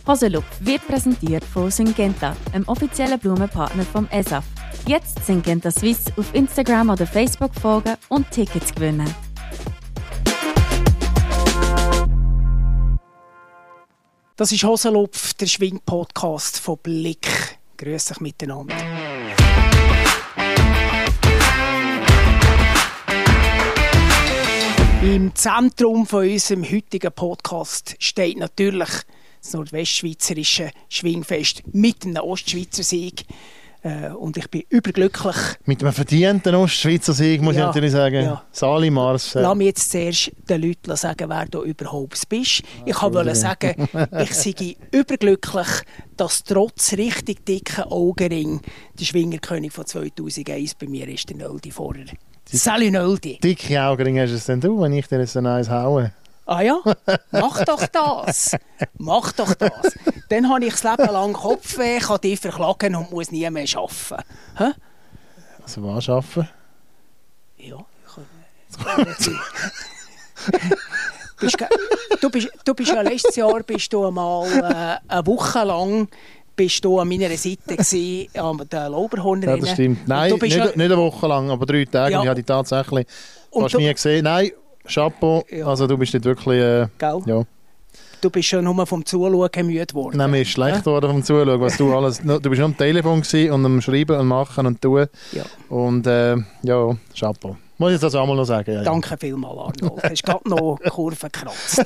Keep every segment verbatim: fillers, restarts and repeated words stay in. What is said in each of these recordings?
Hoselupf wird präsentiert von Syngenta, einem offiziellen Blumenpartner vom E S A F. Jetzt Syngenta Swiss auf Instagram oder Facebook folgen und Tickets gewinnen. Das ist Hoselupf, der Schwing-Podcast von Blick. Grüß dich miteinander. Im Zentrum von unserem heutigen Podcast steht natürlich das nordwestschweizerische Schwingfest mit einem Ostschweizer Sieg. Äh, und ich bin überglücklich. Mit einem verdienten Ostschweizer Sieg, muss ja, ich natürlich sagen. Ja. Sali Mars. Äh. Lass mich jetzt zuerst den Leuten sagen, wer du überhaupt bist. Ich Ah, wollte sagen, ich sei überglücklich, dass trotz richtig dicken Augenring der Schwingerkönig von zweitausendeins bei mir ist, der Nöldi vorher. Sali Nöldi. Dicke Augenringe hast es denn du, wenn ich dir jetzt ein eins haue? Ah ja, mach doch das. Mach doch das. Dann habe ich das Leben lang Kopfweh, kann dich verklagen und muss nie mehr arbeiten. Hä? Also was arbeiten? Ja, ich kann nicht. bist, du, bist, du bist ja letztes Jahr bist du mal äh, eine Woche lang bist du an meiner Seite gewesen, an der Lauberhornrennen. Ja, das stimmt. Nein, nicht, ja, nicht eine Woche lang, aber drei Tage. Ja. Und ich habe die tatsächlich fast nie gesehen. Nein, Chapeau. Ja. Also du bist nicht wirklich... Äh, ja. Du bist schon nur vom Zuschauen müde geworden. Nein, mir ist schlecht geworden vom Zuschauen. Was du, alles, du bist nur am Telefon und am Schreiben und Machen und Tun. Ja. Und äh, ja, Chapeau. Muss ich das auch mal noch sagen? Ja, Danke ja. vielmals, Arnold. Du hast gerade noch Kurven gekratzt.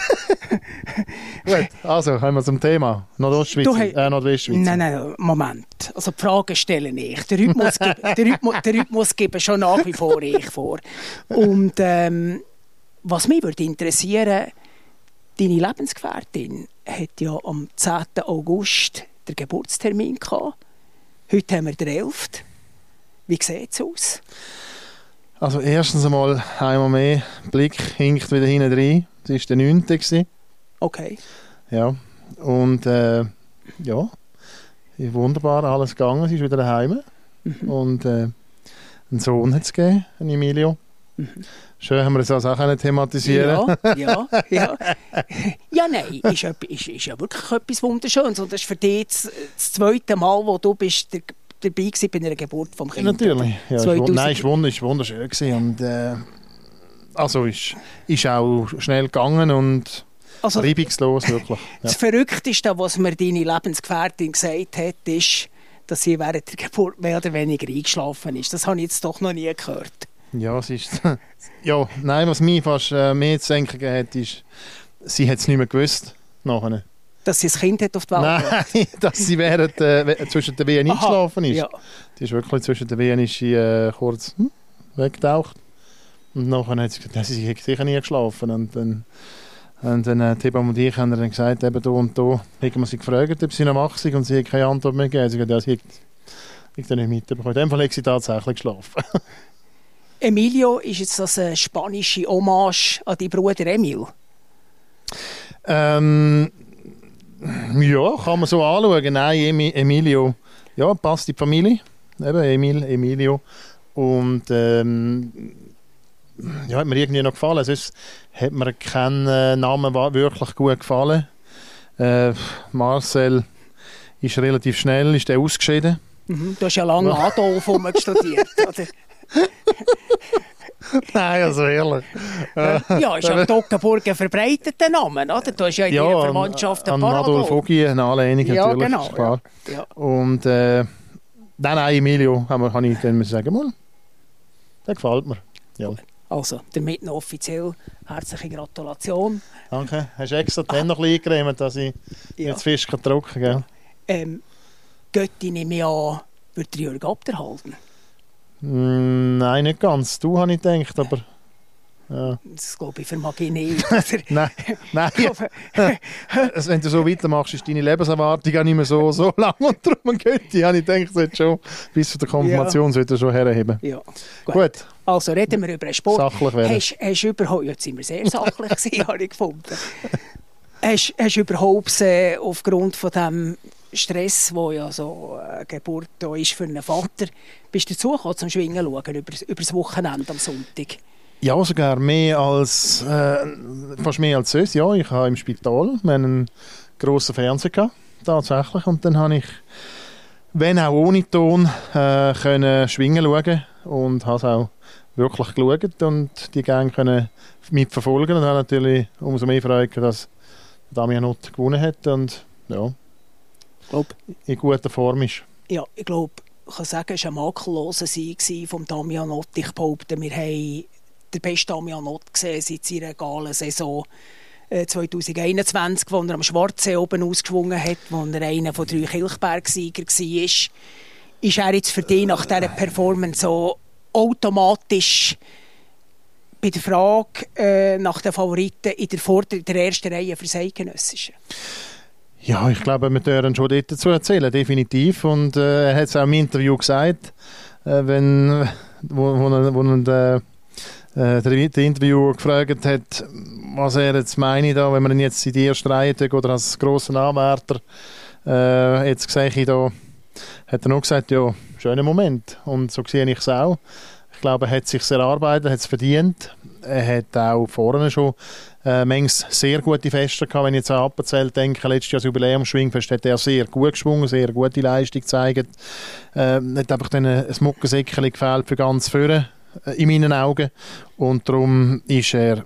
Gut, also kommen wir zum Thema. Nordostschweiz, hey, äh, Nordwestschweiz. Nein, nein, Moment. Also die Fragen stelle ich. Den Rhythmus, gebe, den Rhythmus, den Rhythmus gebe schon nach wie vor ich vor. Und ähm, was mich würde interessieren, deine Lebensgefährtin hat ja am zehnten August den Geburtstermin gehabt. Heute haben wir den elften Wie sieht es aus? Also erstens einmal einmal mehr, Blick hinkt wieder hinten rein. Das war der neunte Okay. Ja, und äh, ja, wunderbar alles gegangen. Sie ist wieder daheim. Mhm. Und äh, einen Sohn hat es gegeben, einen Emilio. Mhm. Schön, haben wir das also auch thematisieren. Ja, ja, ja. Ja, nein, ist, ist, ist ja wirklich etwas Wunderschönes. Und das ist für dich das, das zweite Mal, wo du bist der, dabei warst bei einer Geburt vom Kind. Natürlich. Ja, ist, nein, es war wunderschön gewesen. Und, äh, also ist, ist auch schnell gegangen und also, reibungslos, wirklich. Ja. Das Verrückteste, was mir deine Lebensgefährtin gesagt hat, ist, dass sie während der Geburt mehr oder weniger eingeschlafen ist. Das habe ich jetzt doch noch nie gehört. Ja, es ist... ja, nein, was mich fast äh, mehr zu denken hat, ist, sie hat es nicht mehr gewusst. Nachher. Dass sie ein Kind hat auf die Welt? Nein, dass sie während, äh, zwischen den Wehen eingeschlafen ist. Ja. Die ist wirklich zwischen den Wehen ist sie, äh, kurz hm, weggetaucht. Und nachher hat sie gesagt, sie hat sicher nie geschlafen. Und dann, und dann äh, Tibam und ich haben dann gesagt, eben da und da, haben wir sie gefragt, ob sie noch wach sind, und sie hat keine Antwort mehr gegeben. Sie hat gesagt, ja, sie hat dann nicht mitbekommen. In dem Fall hat sie tatsächlich geschlafen. Emilio, ist jetzt das eine spanische Hommage an deinen Bruder Emil? Ähm, ja, kann man so anschauen. Nein, Emilio, ja, passt in die Familie. Eben, Emil, Emilio. Und ähm, ja, hat mir irgendwie noch gefallen. Sonst hat mir kein Name wirklich gut gefallen. Äh, Marcel ist relativ schnell, ist der ausgeschieden. Mhm, du hast ja lange Adolf studiert, oder? Nein, also ehrlich. Ja, ist ja Toggenburg ein verbreiteter Name, oder? Du hast ja in ja, deiner Verwandtschaft ein paar Adolf Ogi, eine Anlehnung ja, natürlich. Genau, klar. Ja, ja. Und äh, nein, nein, Emilio, kann ich dann sagen, mal, der gefällt mir. Ja. Also, damit noch offiziell herzliche Gratulation. Danke. Hast du extra die Hände noch ein bisschen eingecremt, dass ich ja. jetzt fest trocken kann? Ähm, Götti nehme ich an, wird der Jürg abhalten? Mm, nein, nicht ganz. Du, habe ich gedacht, aber... Ja. Das glaube ich, vermag ich nicht. nein, nein. Also, wenn du so weitermachst, ist deine Lebenserwartung auch nicht mehr so, so lang. Und darum Götti, habe ich gedacht, sollte schon bis zu der Konfirmation ja. sollte schon herheben. Ja. Gut. Gut. Also reden wir über den Sport. Sachlich werden. Hast, hast überhaupt, jetzt sind wir sehr sachlich gewesen, habe ich gefunden. Hast, hast du überhaupt äh, aufgrund von dem Stress, wo ja so eine Geburt da ist für einen Vater, bist du dazu gekommen zum Schwingen schauen, über, über das Wochenende am Sonntag? Ja, sogar mehr als, äh, fast mehr als sonst. Ja, ich habe im Spital einen grossen Fernseher gehabt. tatsächlich. Und dann habe ich, wenn auch ohne Ton, äh, können schwingen schauen und habe es auch wirklich geschaut und die Gang können mitverfolgen und habe natürlich umso mehr Freude, dass Damian Ott gewonnen hat und ja, glaub, in guter Form ist. Ja, ich glaube, ich kann sagen, es war ein makelloser Sieg von Damian Ott. Ich behaupte, wir haben den besten Damian Ott gesehen seit seiner galen Saison zwanzig einundzwanzig, wo er am Schwarzsee oben ausgeschwungen hat, wo er einer von drei Kilchberg-Sieger war. Ist, ist er jetzt für dich nach dieser Performance so automatisch bei der Frage äh, nach den Favoriten in der, Vorder-, der ersten Reihe für das Eidgenössische? Ja, ich glaube, wir dürfen schon dort dazu erzählen, definitiv. Und äh, er hat es auch im Interview gesagt, äh, wenn, wo, wo er, wo er äh, der, der Interviewer gefragt hat, was er jetzt meine, da, wenn man ihn jetzt in die erste Reihe tut, oder als grossen Anwärter äh, jetzt sehe ich da, hat er noch gesagt, ja, schöner Moment. Und so sehe ich es auch. Ich glaube, er hat es sich erarbeitet, er hat es verdient. Er hat auch vorne schon äh, manchmal sehr gute Feste gehabt. Wenn ich jetzt an Appenzell denke, letztes Jahr das Jubiläumsschwingfest, hat er sehr gut geschwungen, sehr gute Leistung gezeigt. Äh, hat einfach dann ein Muckensäckchen gefehlt für ganz vorne, äh, in meinen Augen. Und darum ist er,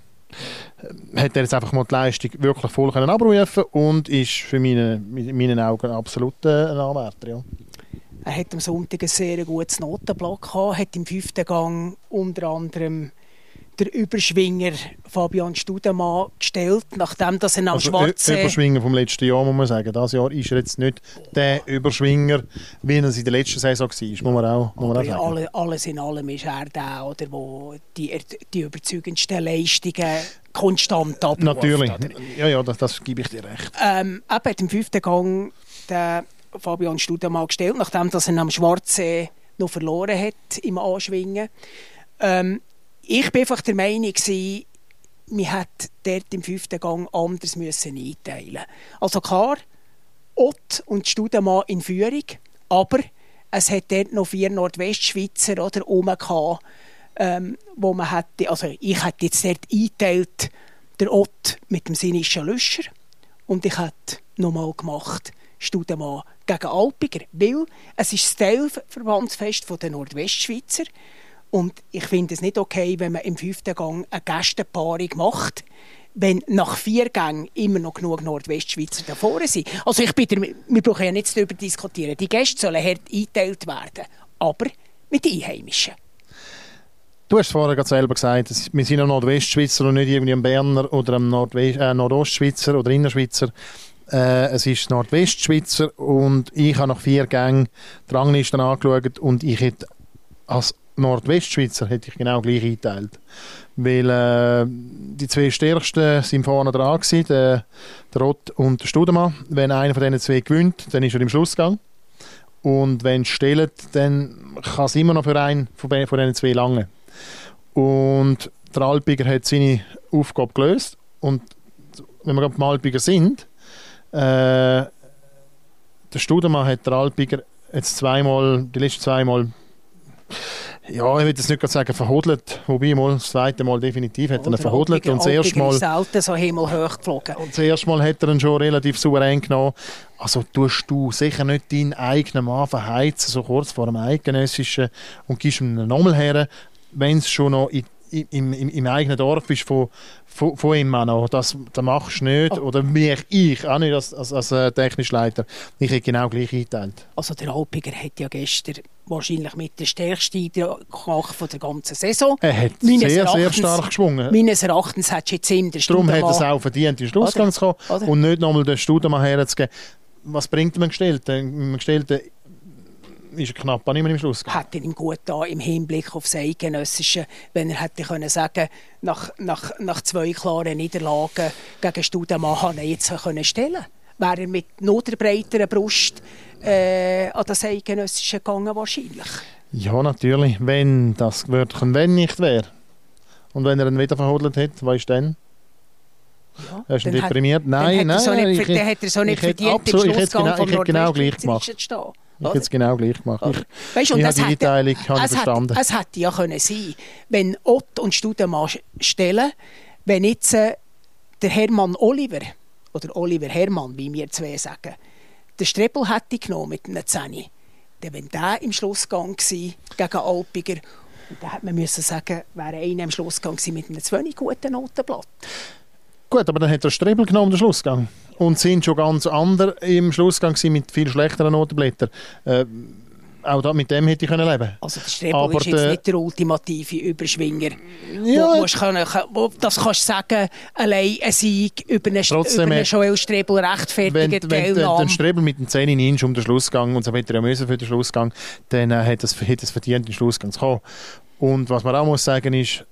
hat er jetzt einfach mal die Leistung wirklich voll können abrufen und ist für meine, in meinen Augen absolut äh, ein Anwärter. Ja. Er hat am Sonntag ein sehr gutes Notenblatt gehabt, hat im fünften Gang unter anderem der Überschwinger Fabian Studemann gestellt, nachdem dass er am also Schwarzen... Überschwinger vom letzten Jahr, muss man sagen. Dieses Jahr ist er jetzt nicht der Überschwinger, wie er es in der letzten Saison war, muss man auch, muss man auch sagen. Alle, alles in allem ist er der, oder, wo die, die überzeugendsten Leistungen konstant abruft. Natürlich, oder? ja, ja, das, das gebe ich dir recht. Ähm, er hat im fünften Gang den Fabian Studemann gestellt, nachdem dass er am Schwarzsee noch verloren hat im Anschwingen. Ähm, ich war einfach der Meinung, man hätte dort im fünften Gang anders müssen einteilen müssen. Also klar, Ott und Studemann in Führung, aber es hat dort noch vier Nordwestschweizer oder rum gehabt, ähm, wo man hätte, also ich hätte jetzt dort eingeteilt, der Ott mit dem Sinischen Lüscher und ich hätte nochmal gemacht, Studemann gegen Alpiger, weil es ist das Teilverbandsfest der Nordwestschweizer und ich finde es nicht okay, wenn man im fünften Gang eine Gästenpaarung macht, wenn nach vier Gängen immer noch genug Nordwestschweizer davor sind. Also ich bitte, wir brauchen ja nicht darüber diskutieren. Die Gäste sollen hart eingeteilt werden, aber mit Einheimischen. Du hast vorher gerade selber gesagt, wir sind am Nordwestschweizer und nicht irgendwie am Berner oder am Nordwest, äh, Nordostschweizer oder Innerschweizer. Äh, es ist Nordwestschweizer und ich habe nach vier Gängen die Rangliste angeschaut und ich hätte als Nordwestschweizer hätte ich genau gleich eingeteilt. Weil äh, die zwei Stärksten sind vorne dran gewesen, der, der Ott und der Studemann. Wenn einer von diesen zwei gewinnt, dann ist er im Schlussgang. Und wenn es stellt, dann kann es immer noch für einen von diesen zwei langen. Und der Alpiger hat seine Aufgabe gelöst. Und wenn wir gerade beim Alpiger sind, äh, der Studemann hat der Alpiger jetzt zweimal, die letzten zweimal, ja, ich will jetzt nicht gerade sagen verhodelt, wobei mal das zweite Mal definitiv hat er ihn verhodelt. Und das erste Mal, selten so himmelhoch geflogen. Und das erste Mal hat er ihn schon relativ souverän genommen. Also tust du sicher nicht deinen eigenen Mann verheizen, so kurz vor dem Eidgenössischen, und gibst ihm nochmal her, wenn es schon noch in, im, im, im eigenen Dorf ist von, von, von ihm noch. Das, das machst du nicht. Oh. Oder mich, ich, auch nicht als, als, als äh, technischer Leiter. Ich hätte genau gleich eingeteilt. Also der Alpiger hat ja gestern wahrscheinlich mit der stärksten Eindruck von der ganzen Saison. Er hat meines sehr, Erachtens, sehr stark geschwungen. Meines Erachtens hat jetzt ihm der Darum Studemann... hat er es auch verdient, in den Schlussgang zu kommen oder? Und nicht nochmal den Studemann herzugeben. Was bringt man Gestellten? Man Gestellten ist er knapp auch nicht mehr im Schluss. Hätte ihm gut da im Hinblick auf das Eidgenössische, wenn er hätte können sagen, nach, nach, nach zwei klaren Niederlagen gegen Studemann kann er jetzt können stellen. Wäre er mit noch der breiteren Brust äh, an das Eidgenössische gegangen wahrscheinlich. Ja, natürlich. Wenn das Wörtchen «wenn» nicht wäre. Und wenn er ihn wieder verhodelt hätte, was ist dann? Ja, er ist nicht deprimiert. Nein, nein. Dann hätte er so nicht verdient, im Schlussgang vom Nordwestschweizer zu stehen. Ich hätte es genau gleich gemacht. Ich, weißt, und ich das habe die Einteilung es, habe ich verstanden. Hätte, es hätte ja können sein, wenn Ott und Studemann stellen, wenn jetzt äh, der Hermann Oliver oder Oliver Herrmann, wie wir zwei sagen, den Strebel hätte genommen mit einem Zehni, dann wenn der im Schlussgang gsi gegen Alpiger, und dann hätte man müssen sagen, wäre einer im Schlussgang gsi mit einem zwei guten Notenblatt. Gut, aber dann hat er Strebel genommen, den Schlussgang. Und sind schon ganz andere im Schlussgang mit viel schlechteren Notenblättern. Äh, auch da, mit dem hätte ich leben können. Also der Strebel aber ist jetzt der, nicht der ultimative Überschwinger. Ja, wo, musst können, wo, das kannst du sagen, allein ein Sieg über einen, trotzdem, über einen Joel Strebel rechtfertigt wenn, wenn den Strebel mit dem zehn nimmst um den Schlussgang, und so hätte er ja müssen für den Schlussgang, dann äh, hat es hat verdient, den Schlussgang zu kommen. Und was man auch muss sagen ist,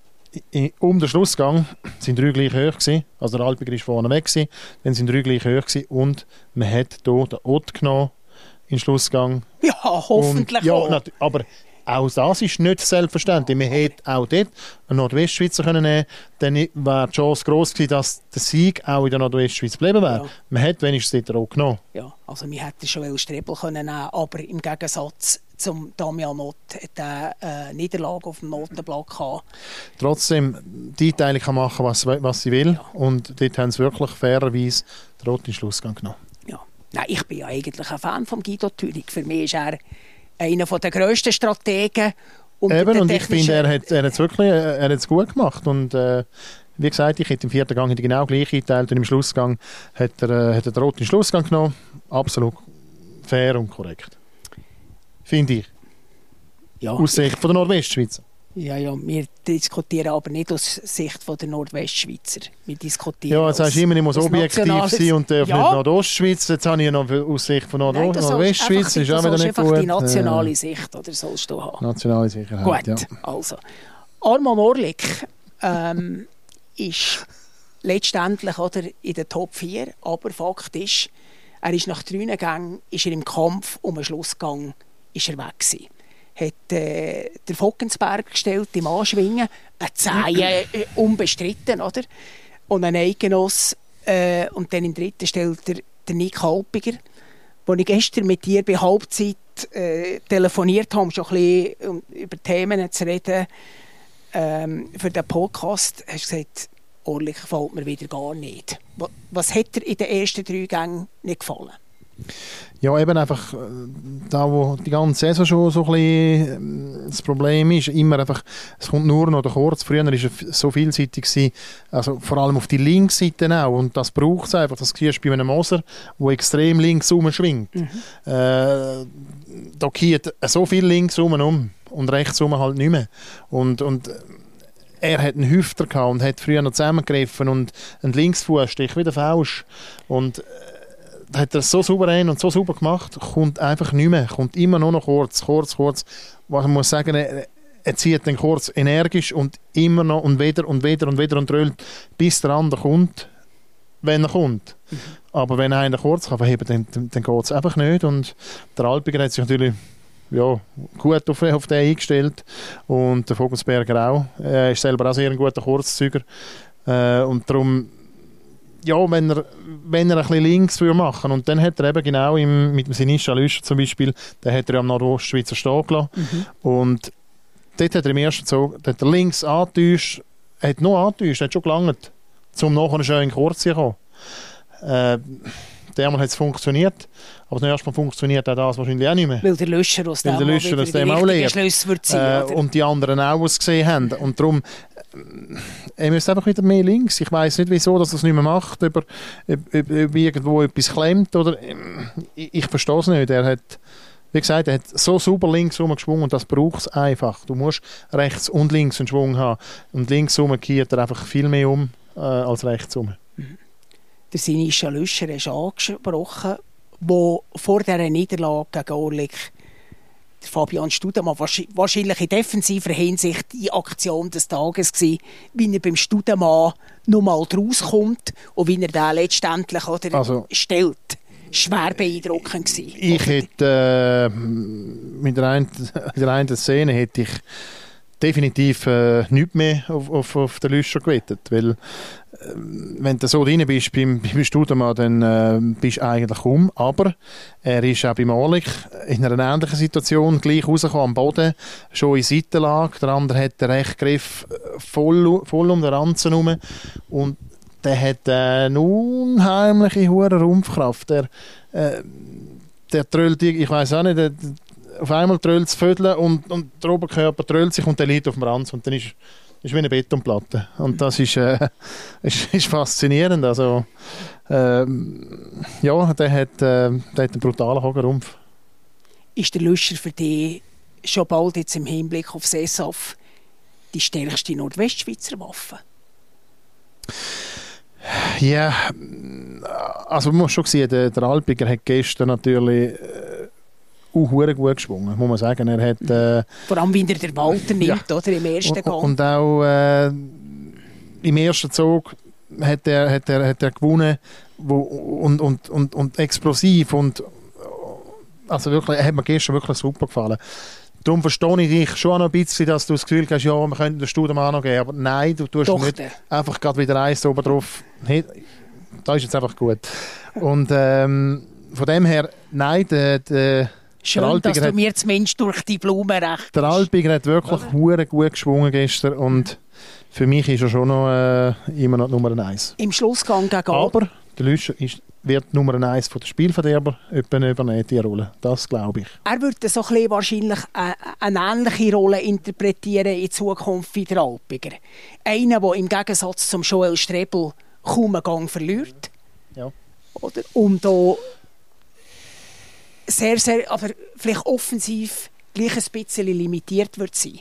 um den Schlussgang sind drei gleich hoch gewesen, also der Alpiger ist vorne weg gewesen, dann sind drei gleich hoch gewesen und man hat hier den Ott genommen in den Schlussgang. Ja, hoffentlich und, ja, auch. Aber auch das ist nicht selbstverständlich. Man hätte auch dort einen Nordwestschweizer können nehmen können, dann wäre die Chance gross gewesen, dass der Sieg auch in der Nordwestschweiz geblieben wäre. Ja. Man hätte wenigstens dort auch genommen. Ja, also wir hätten schon Strebel können nehmen, aber im Gegensatz zum Damian Ott hat er eine Niederlage auf dem Notenblatt gehabt. Trotzdem, die Einteilung kann machen, was, was sie will. Ja. Und dort haben sie wirklich fairerweise den roten Schlussgang genommen. Ja. Nein, ich bin ja eigentlich ein Fan von Guido Thürig. Für mich ist er einer der grössten Strategen. Eben, und ich finde, er hat es wirklich er hat's gut gemacht. Und äh, wie gesagt, ich hätte im vierten Gang hätte genau gleich eingeteilt und im Schlussgang hat er, äh, hat er den roten Schlussgang genommen. Absolut fair und korrekt. Finde ich. Ja, aus Sicht von der Nordwestschweizer. Ja, ja, wir diskutieren aber nicht aus Sicht von der Nordwestschweizer. Wir diskutieren ja, jetzt sagst du immer, ich muss objektiv sein und darf ja. nicht Nordostschweiz. Jetzt habe ich ja noch aus Sicht von Nord- Nein, Nordwestschweiz. Das ist auch wieder nicht gut. Die nationale ja. Sicht, oder sollst du haben? Nationale Sicherheit, gut, ja. Also. Arman Orlik ähm, ist letztendlich oder, in der Top vier, aber Fakt ist, er ist nach drei Gängen ist er im Kampf um den Schlussgang ist er weg gewesen. Hat äh, der Fockensberg gestellt im Anschwingen, eine Zehe äh, unbestritten, oder? Und ein Eigenoss. Äh, und dann im dritten stellt er der Nick Halpiger, wo ich gestern mit dir bei Halbzeit äh, telefoniert habe, um schon ein bisschen um, über Themen zu reden ähm, für den Podcast, hast du gesagt, Orlik gefällt mir wieder gar nicht. Was, was hat dir in den ersten drei Gängen nicht gefallen? Ja, eben einfach da, wo die ganze Saison schon so ein bisschen das Problem ist, immer einfach, es kommt nur noch der Kurz. Früher war er so vielseitig gewesen, also vor allem auf die Linksseite auch, und das braucht es einfach. Das siehst du bei einem Moser, der extrem links rumschwingt. Mhm. Äh, da geht so viel links rum um und rechts rum halt nicht mehr. Und, und er hat einen Hüfter gehabt und hat früher noch zusammengegriffen und einen Linksfußstich wieder falsch. Und hat er so souverän und so sauber gemacht, kommt einfach nicht mehr, kommt immer nur noch kurz, kurz, kurz. Was man muss sagen, er, er zieht den kurz energisch und immer noch und wieder und wieder und wieder und dröhlt, bis der andere kommt, wenn er kommt. Mhm. Aber wenn einer kurz kann verheben, dann, dann, dann geht es einfach nicht. Und der Alpiger hat sich natürlich ja, gut auf, auf den eingestellt und der Vogelsberger auch. Er ist selber auch sehr ein guter Kurzzüger. Äh, und darum ja, wenn er, wenn er ein bisschen links machen würde. Und dann hat er eben genau im, mit dem Sinischa Lüscher zum Beispiel, den hat er am Nordostschweizer stehen gelassen. Mhm. Und dort hat er im ersten Zug, hat er links angetäuscht, hat nur angetäuscht, hat schon gelangt, um nachher schön in Kurz zu kommen. Äh, Einmal hat es funktioniert, aber das erste Mal funktioniert auch das wahrscheinlich auch nicht mehr. Weil der Löscher aus dem, der Löscher aus dem auch leer. Äh, und die anderen auch, was gesehen haben. Und darum, er müsste einfach wieder mehr links. Ich weiss nicht, wieso dass er es nicht mehr macht, ob, ob, ob, ob irgendwo etwas klemmt. Oder, ich, ich verstehe es nicht. Er hat, wie gesagt, er hat so super links rumgeschwungen und das braucht es einfach. Du musst rechts und links einen Schwung haben. Und links rum kehrt er einfach viel mehr um äh, als rechts rum. Mhm. Der Sinischa Lüscher ist angesprochen, wo vor dieser Niederlage gegen Orlik der Fabian Studemann wahrscheinlich in defensiver Hinsicht die Aktion des Tages war, wie er beim Studemann nochmal rauskommt und wie er den letztendlich oder, also, stellt. Schwer beeindruckend gewesen. Ich hätte äh, mit der einen, der einen Szene hätte ich definitiv äh, nichts mehr auf, auf, auf den Lüscher gewettet, weil äh, wenn du so drin bist beim, beim Studemann, dann äh, bist du eigentlich um, aber er ist auch beim Orlik in einer ähnlichen Situation gleich rausgekommen am Boden, schon in Seitenlage, der andere hat den rechten Griff voll, voll um den Ranzen herum und der hat eine unheimliche hohe Rumpfkraft. Der, äh, der trölt, ich weiß auch nicht, der, auf einmal trölt das Vödeln und, und der Oberkörper trölt sich und der liegt auf dem Ranz und dann ist ist wie eine Betonplatte. Und das ist, äh, ist, ist faszinierend. Also, ähm, ja, der hat, äh, der hat einen brutalen Hagenrumpf. Ist der Lüscher für dich schon bald jetzt im Hinblick auf E S A F die stärkste Nordwestschweizer Waffe? Ja, also man muss schon sehen, der, der Alpiger hat gestern natürlich äh, auch gut geschwungen, muss man sagen. Er hat, äh, Vor allem, wie er den Walter nimmt, ja. Oder, im ersten und, Gang. Und auch äh, im ersten Zug hat er, hat er, hat er gewonnen wo, und, und, und, und explosiv. Und, also wirklich, er hat mir gestern wirklich super gefallen. Darum verstehe ich dich schon noch ein bisschen, dass du das Gefühl hast, ja, wir könnten den Studium auch noch geben. Aber nein, du tust Doch, nicht der. einfach gerade wieder eins oben drauf. Hey, das ist jetzt einfach gut. Und ähm, von dem her, nein, der, der Schön, der dass du hat, mir zumindest durch die Blumen recht Der Alpiger hat wirklich hure gut geschwungen gestern und für mich ist er schon noch äh, immer noch Nummer eins. Im Schlussgang gegen Aber der Lüscher ist, wird Nummer eins von der Spielverderber übernehmen, die Rolle. Das glaube ich. Er würde so ein bisschen wahrscheinlich eine, eine ähnliche Rolle interpretieren in Zukunft wie der Alpiger. Einer, der im Gegensatz zum Joel Strebel kaum einen Gang verliert. Ja. Oder? Und da sehr, sehr, aber vielleicht offensiv gleich ein bisschen limitiert wird sein.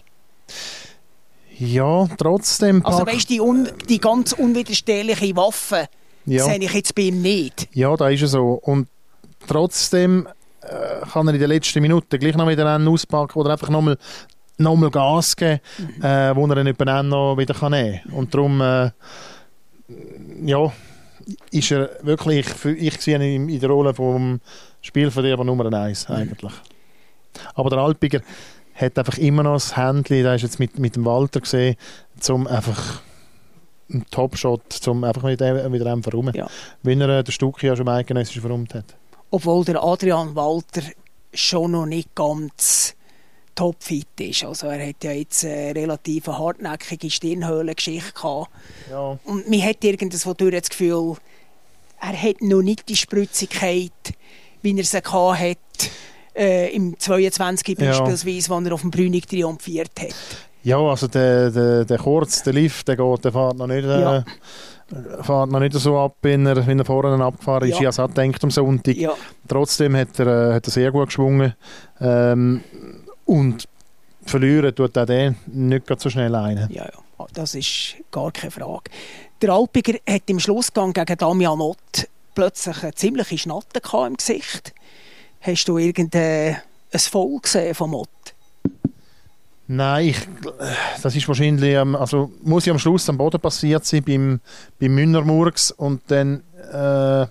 Ja, trotzdem... Also weißt du, die, un, die ganz unwiderstehliche Waffe, ja. sehe ich jetzt bei ihm nicht. Ja, da ist es so. Und trotzdem äh, kann er in den letzten Minuten gleich noch wieder einen auspacken oder einfach nochmal noch mal Gas geben, mhm. äh, wo er dann jemanden noch wieder kann nehmen kann. Und darum, äh, ja, ist er wirklich, ich sehe ihn in der Rolle vom Spielverderber Nummer eins eigentlich. Aber der Alpiger hat einfach immer noch das Händchen, da ist jetzt mit, mit dem Walter gesehen, zum einfach einen Topshot, zum einfach mit dem, wieder einem verräumen. Ja. Wenn er den Stucki ja schon mal eidgenössisch verräumt hat. Obwohl der Adrian Walter schon noch nicht ganz topfit ist. Also er hat ja jetzt eine relativ hartnäckige Stirnhöhlengeschichte gehabt. Ja. Und man hat irgendwo durch das Gefühl, er hat noch nicht die Spritzigkeit, wie er sie gehabt hat, äh, im zweiundzwanzig ja. beispielsweise, als er auf dem Brünig triumphiert hat. Ja, also der, der, der Kurz, der Lift, der geht, der fährt noch nicht, äh, ja. fährt noch nicht so ab, wenn er, wenn er vorne abgefahren ist. Ja. Ich habe gedacht am Sonntag. Ja. Trotzdem hat er, hat er sehr gut geschwungen. Ähm, und verlieren tut auch der nicht so schnell einen. Ja, ja, das ist gar keine Frage. Der Alpiger hat im Schlussgang gegen Damian Ott plötzlich eine ziemliche Schnatte im Gesicht. Hast du irgendein Foul gesehen vom Ott? Nein, ich, das ist wahrscheinlich, also muss ja am Schluss am Boden passiert sein, beim, beim Münnermurks und dann äh,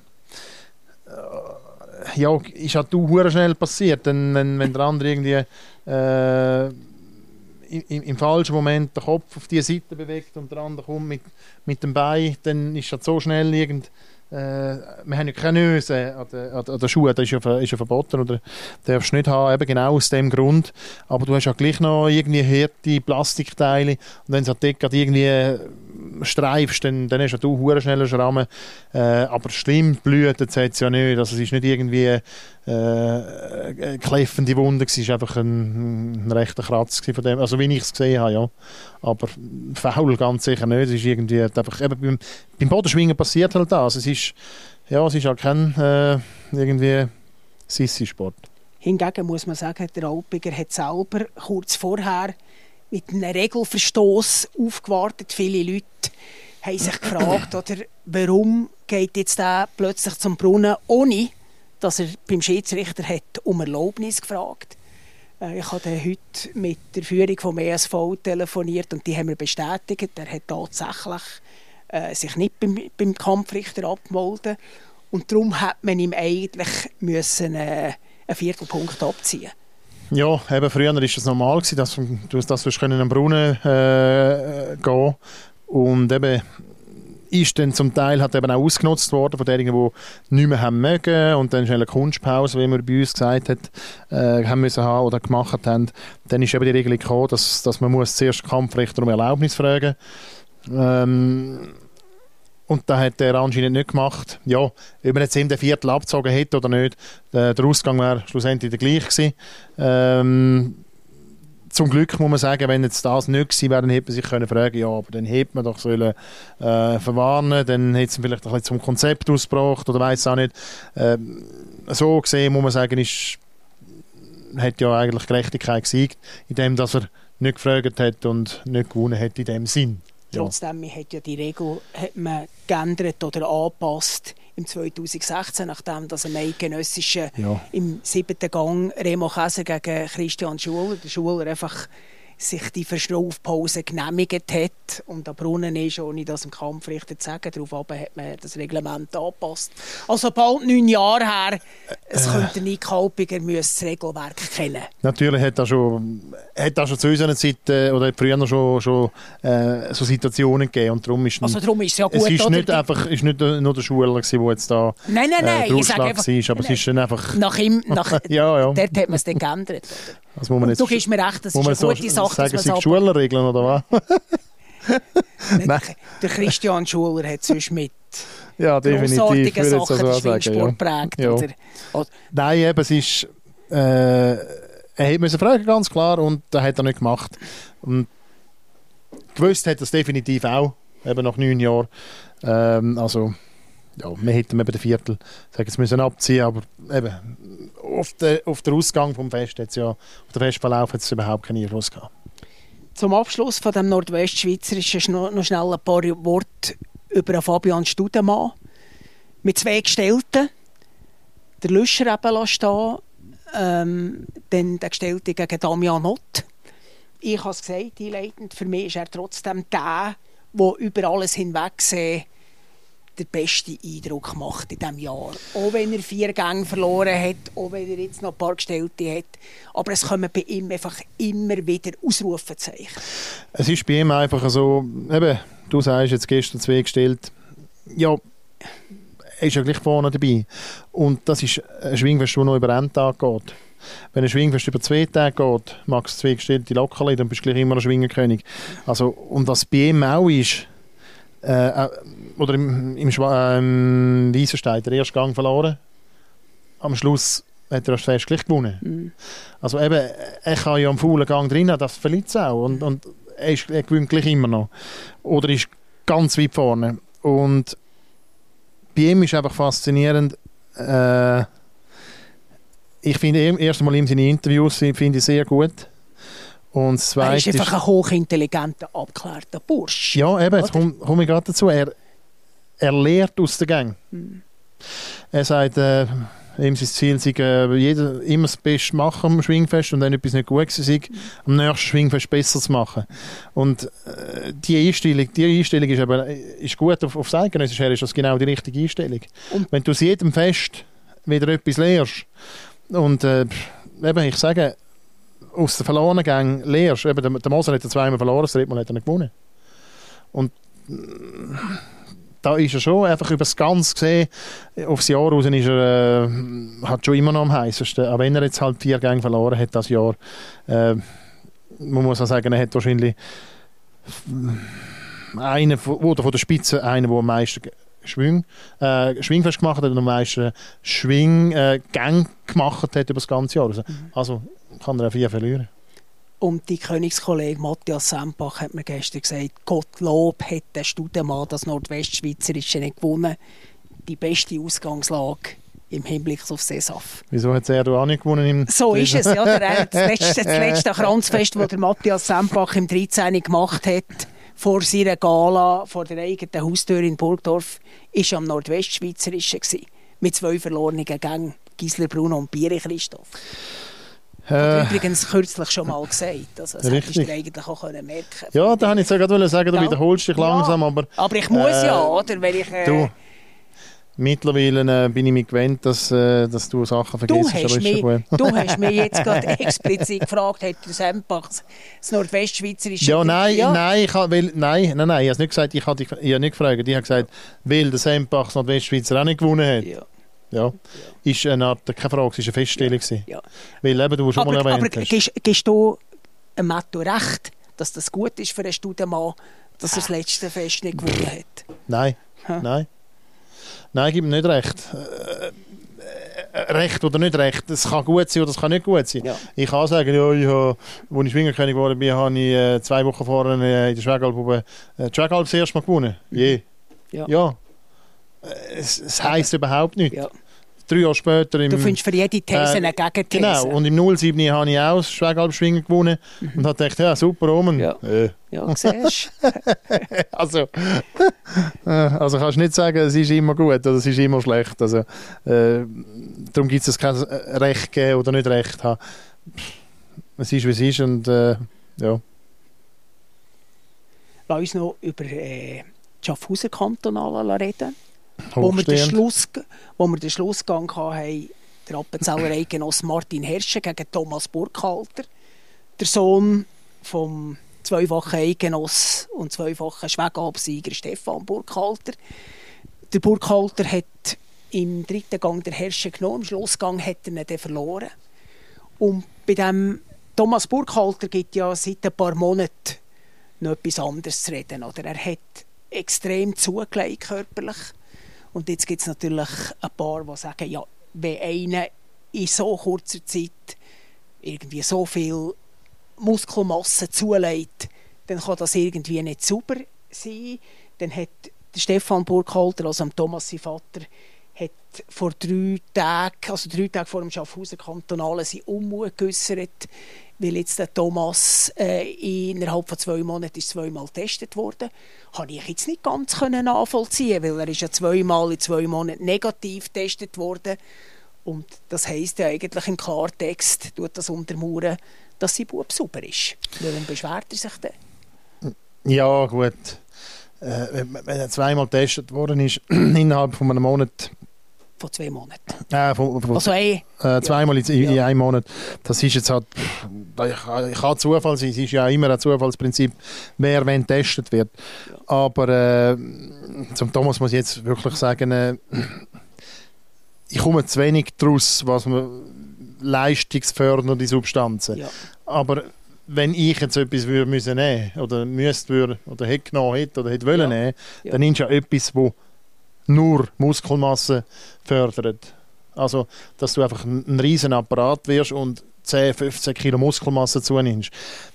ja, ist halt auch schnell passiert, dann, wenn, wenn der andere irgendwie äh, im, im falschen Moment den Kopf auf die Seite bewegt und der andere kommt mit, mit dem Bein, dann ist das so schnell irgend Äh, wir haben ja keine Nöse an den, an den Schuhen, das ist ja, ist ja verboten, oder darfst du nicht haben, eben genau aus dem Grund. Aber du hast ja gleich noch irgendwie harte Plastikteile und wenn du halt dort irgendwie streifst, dann, dann hast du einen schnellen Schrammen. Äh, aber schlimm blutet es ja nicht, also es ist nicht irgendwie äh, eine kläffende Wunde, es war einfach ein, ein rechter Kratz von dem, also wie ich es gesehen habe, ja. Aber faul ganz sicher nicht, es ist irgendwie einfach, eben beim, beim Bodenschwingen passiert halt das, es ist, ja, es ist halt kein äh, irgendwie Sissi-Sport. Hingegen muss man sagen, der Alpiger hat selber kurz vorher mit einem Regelverstoß aufgewartet. Viele Leute haben sich gefragt, oder, warum geht jetzt der plötzlich zum Brunnen, ohne dass er beim Schiedsrichter hat um Erlaubnis gefragt. Ich habe heute mit der Führung vom E S V telefoniert und die haben mir bestätigt, er hat tatsächlich äh, sich nicht beim, beim Kampfrichter abgemeldet und darum hat man ihm eigentlich müssen, äh, einen Viertelpunkt abziehen. Ja, eben früher war es normal, dass du dass du in den Brunnen äh, gehen und eben ist dann zum Teil hat eben auch ausgenutzt worden von denen, die nicht mehr haben mögen und dann schnell eine Kunstpause, wie man bei uns gesagt hat, äh, haben müssen haben oder gemacht haben. Dann ist eben die Regelung gekommen, dass, dass man muss zuerst den Kampfrichter um Erlaubnis fragen. Ähm, Und das hat er anscheinend nicht gemacht. Ja, ob er jetzt ihm den Viertel abgezogen hätte oder nicht, der, der Ausgang wäre schlussendlich der gleiche gewesen. Ähm, zum Glück muss man sagen, wenn jetzt das nicht gewesen wäre, dann hätte man sich können fragen, ja, aber dann hätte man doch sollen, äh, verwarnen, dann hätte es vielleicht ein bisschen zum Konzept ausgebracht oder weiss auch nicht. Ähm, so gesehen muss man sagen, ist, hat ja eigentlich Gerechtigkeit gesiegt, indem dass er nicht gefragt hat und nicht gewonnen hat in dem Sinn. Ja. Trotzdem man hat ja die Regel hat man geändert oder angepasst im zweitausendsechzehn, nachdem dass ein eidgenössischer ja. im siebten Gang Remo Käser gegen Christian Schuler, der Schuler einfach sich die Verschnaufpause genehmigt hat und der Brunnen ist, ohne das im Kampfrichter zu sagen. Daraufhin hat man das Reglement angepasst. Also bald neun Jahre her, es äh. könnte Nick Halpiger das Regelwerk kennen. Natürlich hat er schon, hat er schon zu unserer Zeit äh, oder früher schon, schon äh, so Situationen gegeben. Und darum ist, also darum ist es ja gut, es ist oder? Nicht einfach, ist nicht nur der Schüler, der jetzt da nein, nein, nein, äh, ich sage einfach, war, aber nein. Es ist einfach... Nach ihm, nach, ja, ja. Dort hat man es dann geändert, oder? Also muss man jetzt, du gibst mir recht, das ist eine so gute Sache, sagen, dass man es Schulerregeln oder was? der, der Christian Schuler hat sonst mit ja, grossartigen Sachen so den Schwingsport geprägt. Ja. Oder, oder? Nein, eben, es ist... Äh, er musste fragen, ganz klar, und das hat er nicht gemacht. Und gewusst hat er es definitiv auch, eben nach neun Jahren. Ähm, also... Ja, wir hätten eben den Viertel sagen, jetzt müssen abziehen, aber eben, auf, der, auf den Ausgang vom Fest hat's ja, auf den Festverlauf hat es überhaupt keinen Einfluss gehabt. Zum Abschluss von dem Nordwestschweizerischen noch, noch schnell ein paar Worte über Fabian Studemann. Mit zwei Gestellten, der Lüscher eben stehen, ähm, dann der Gestellte gegen Damian Ott. Ich habe es gesagt, einleitend, für mich ist er trotzdem der, der über alles hinweg sieht, den besten Eindruck macht in diesem Jahr. Auch wenn er vier Gänge verloren hat, auch wenn er jetzt noch ein paar Gestellte hat. Aber es kommen bei ihm einfach immer wieder Ausrufezeichen. Es ist bei ihm einfach so, eben, du sagst jetzt gestern zwei gestellt, ja, er ist ja gleich vorne dabei. Und das ist ein Schwingfest, das noch über einen Tag geht. Wenn ein Schwingfest über zwei Tage geht, magst du zwei gestellte locker leiden, dann bist du gleich immer ein Schwingerkönig. Also, und was bei ihm auch ist, Äh, oder im, im, im Wiesenstein der erste Gang verloren. Am Schluss hat er das Fest gleich gewonnen. Mhm. Also eben, er kann ja am faulen Gang drin, das verliert es auch. Und, und er, ist, er gewinnt gleich immer noch. Oder ist ganz weit vorne. Und bei ihm ist einfach faszinierend, äh, ich finde erst einmal ihm seine Interviews finde ich sehr gut. Und das er ist einfach ein hochintelligenter, abgeklärter Bursch. Ja, eben, jetzt komme komm ich gerade dazu. Er, er lehrt aus den Gängen. Mhm. Er sagt, äh, ihm sein Ziel sei, äh, jeder, immer das Beste machen am Schwingfest und wenn etwas nicht gut war, mhm. am nächsten Schwingfest besser zu machen. Und äh, die Einstellung, die Einstellung ist, aber, ist gut auf, aufs Eidgenössische her, ist das genau die richtige Einstellung. Und wenn du aus jedem Fest wieder etwas lehrst und äh, eben, ich sage, aus den verlorenen Gängen lehrst. Eben, der, der Moser hat er zweimal verloren, das dritte Mal hat er nicht gewonnen. Und da ist er schon einfach über das Ganze gesehen, aufs Jahr raus ist er äh, hat schon immer noch am heißesten. Auch wenn er jetzt halt vier Gänge verloren hat das Jahr, äh, man muss auch sagen, er hat wahrscheinlich einen oder von der Spitze einen, der am meisten Schwing, äh, Schwingfest gemacht hat und am meisten Schwinggänge äh, gemacht hat über das ganze Jahr. Also, mhm. also kann er auch vier verlieren. Und die Königskollege Matthias Sempach hat mir gestern gesagt, Gottlob hat der Studemann das Nordwestschweizerische nicht gewonnen. Die beste Ausgangslage im Hinblick auf Sesaf. Wieso hat er auch nicht gewonnen? Im so ist es, ja. Der, das, letzte, das letzte Kranzfest, das der Matthias Sempach im dreizehn gemacht hat, vor seiner Gala, vor der eigenen Haustür in Burgdorf, war am Nordwestschweizerischen gewesen, mit zwei verlorenen Gängen, Gisler Bruno und Bieri Christoph. Äh, übrigens kürzlich schon mal gesagt. Also, das hättest du eigentlich auch merken können. Ja, da wollte ich gerade sagen, du ja. wiederholst dich langsam. Ja, aber, aber ich muss äh, ja, oder? Weil ich, äh, du, mittlerweile äh, bin ich mir gewöhnt, dass, äh, dass du Sachen vergisst. Du hast, mich, du hast mich jetzt gerade explizit gefragt, hat der Sempach das Nordwestschweizerische... Ja, nein, ja. nein, ich habe, weil, nein, nein, nein, ich habe nicht gesagt, ich habe dich ich habe nicht gefragt. Ich habe gesagt, weil der Sempach das Nordwestschweizer auch nicht gewonnen hat. Ja. Ja. ja, ist eine Art, keine Frage, es war eine Feststellung. Ja. Ja. Weil eben, du schon aber, mal erwähnt aber hast. Gibst, gibst du einem Matto recht, dass das gut ist für einen Studemann, dass er das letzte Fest nicht gewonnen hat? Nein. Hm. Nein. Nein, ich gebe ihm nicht recht. Äh, Recht oder nicht recht, es kann gut sein oder es kann nicht gut sein. Ja. Ich kann sagen, ja, ich habe, als ich Schwingerkönig geworden bin, habe ich äh, zwei Wochen vorher äh, in der Schwegalp äh, die Schwegalp das erste Mal gewonnen. Je. Ja. ja. Es, es heisst überhaupt nichts. Ja. Drei Jahre später im... Du findest für jede These äh, eine Gegenthese. Genau, und im null sieben habe ich auch das Schwegalp-Schwingen gewonnen mhm. und habe gedacht, ja, super, Omen. Ja, äh. ja siehst also, also kannst du nicht sagen, es ist immer gut oder es ist immer schlecht. Also, äh, darum gibt es kein Recht geben oder nicht Recht haben. Es ist, wie es ist und äh, ja. Lass uns noch über äh, die Schaffhauser Kantonale reden. Wo wir, den Schluss, wo wir den Schlussgang hatten, der Appenzeller Eigenoss Martin Hirscher gegen Thomas Burkhalter, der Sohn vom zweifachen Eigenoss und zweifachen Schwegalp-Sieger Stefan Burkhalter. Der Burkhalter hat im dritten Gang der Hirscher genommen, im Schlussgang hat er ihn dann verloren. Und bei dem Thomas Burkhalter gibt ja seit ein paar Monaten noch etwas anderes zu reden. Oder? Er hat extrem zugelegt körperlich. Und jetzt gibt es natürlich ein paar, die sagen, ja, wenn einer in so kurzer Zeit irgendwie so viel Muskelmasse zulegt, dann kann das irgendwie nicht sauber sein. Dann hat der Stefan Burkhalter, also Thomas sein Vater, hat vor drei Tagen, also drei Tage vor dem Schaffhauser Kantonalen, seinen Unmut geäussert, weil jetzt der Thomas äh, innerhalb von zwei Monaten ist zweimal getestet wurde. Habe ich jetzt nicht ganz können nachvollziehen, weil er ist ja zweimal in zwei Monaten negativ getestet worden. Und das heisst ja eigentlich im Klartext, tut das untermauern, dass sein Bub sauber ist. Warum beschwert er sich denn? Ja, gut. Äh, wenn er zweimal getestet worden ist, innerhalb von einem Monat. Von zwei Monaten. Äh, von, von, also ein, äh, zweimal ja. in, in ja. einem Monat. Das ist jetzt halt, ich kann Zufall sein, es ist ja immer ein Zufallsprinzip, wer wenn getestet wird. Ja. Aber äh, zum Thomas muss ich jetzt wirklich sagen, äh, ich komme zu wenig daraus, was man leistungsfördernde Substanzen. Ja. Aber wenn ich jetzt etwas würde müssen nehmen oder müsste würde, oder hätte genommen hätte oder hätte wollen ja. nehmen, ja. dann nimmst du ja etwas, wo nur Muskelmasse fördert. Also, dass du einfach ein riesen Apparat wirst und zehn, fünfzehn Kilo Muskelmasse zunimmst.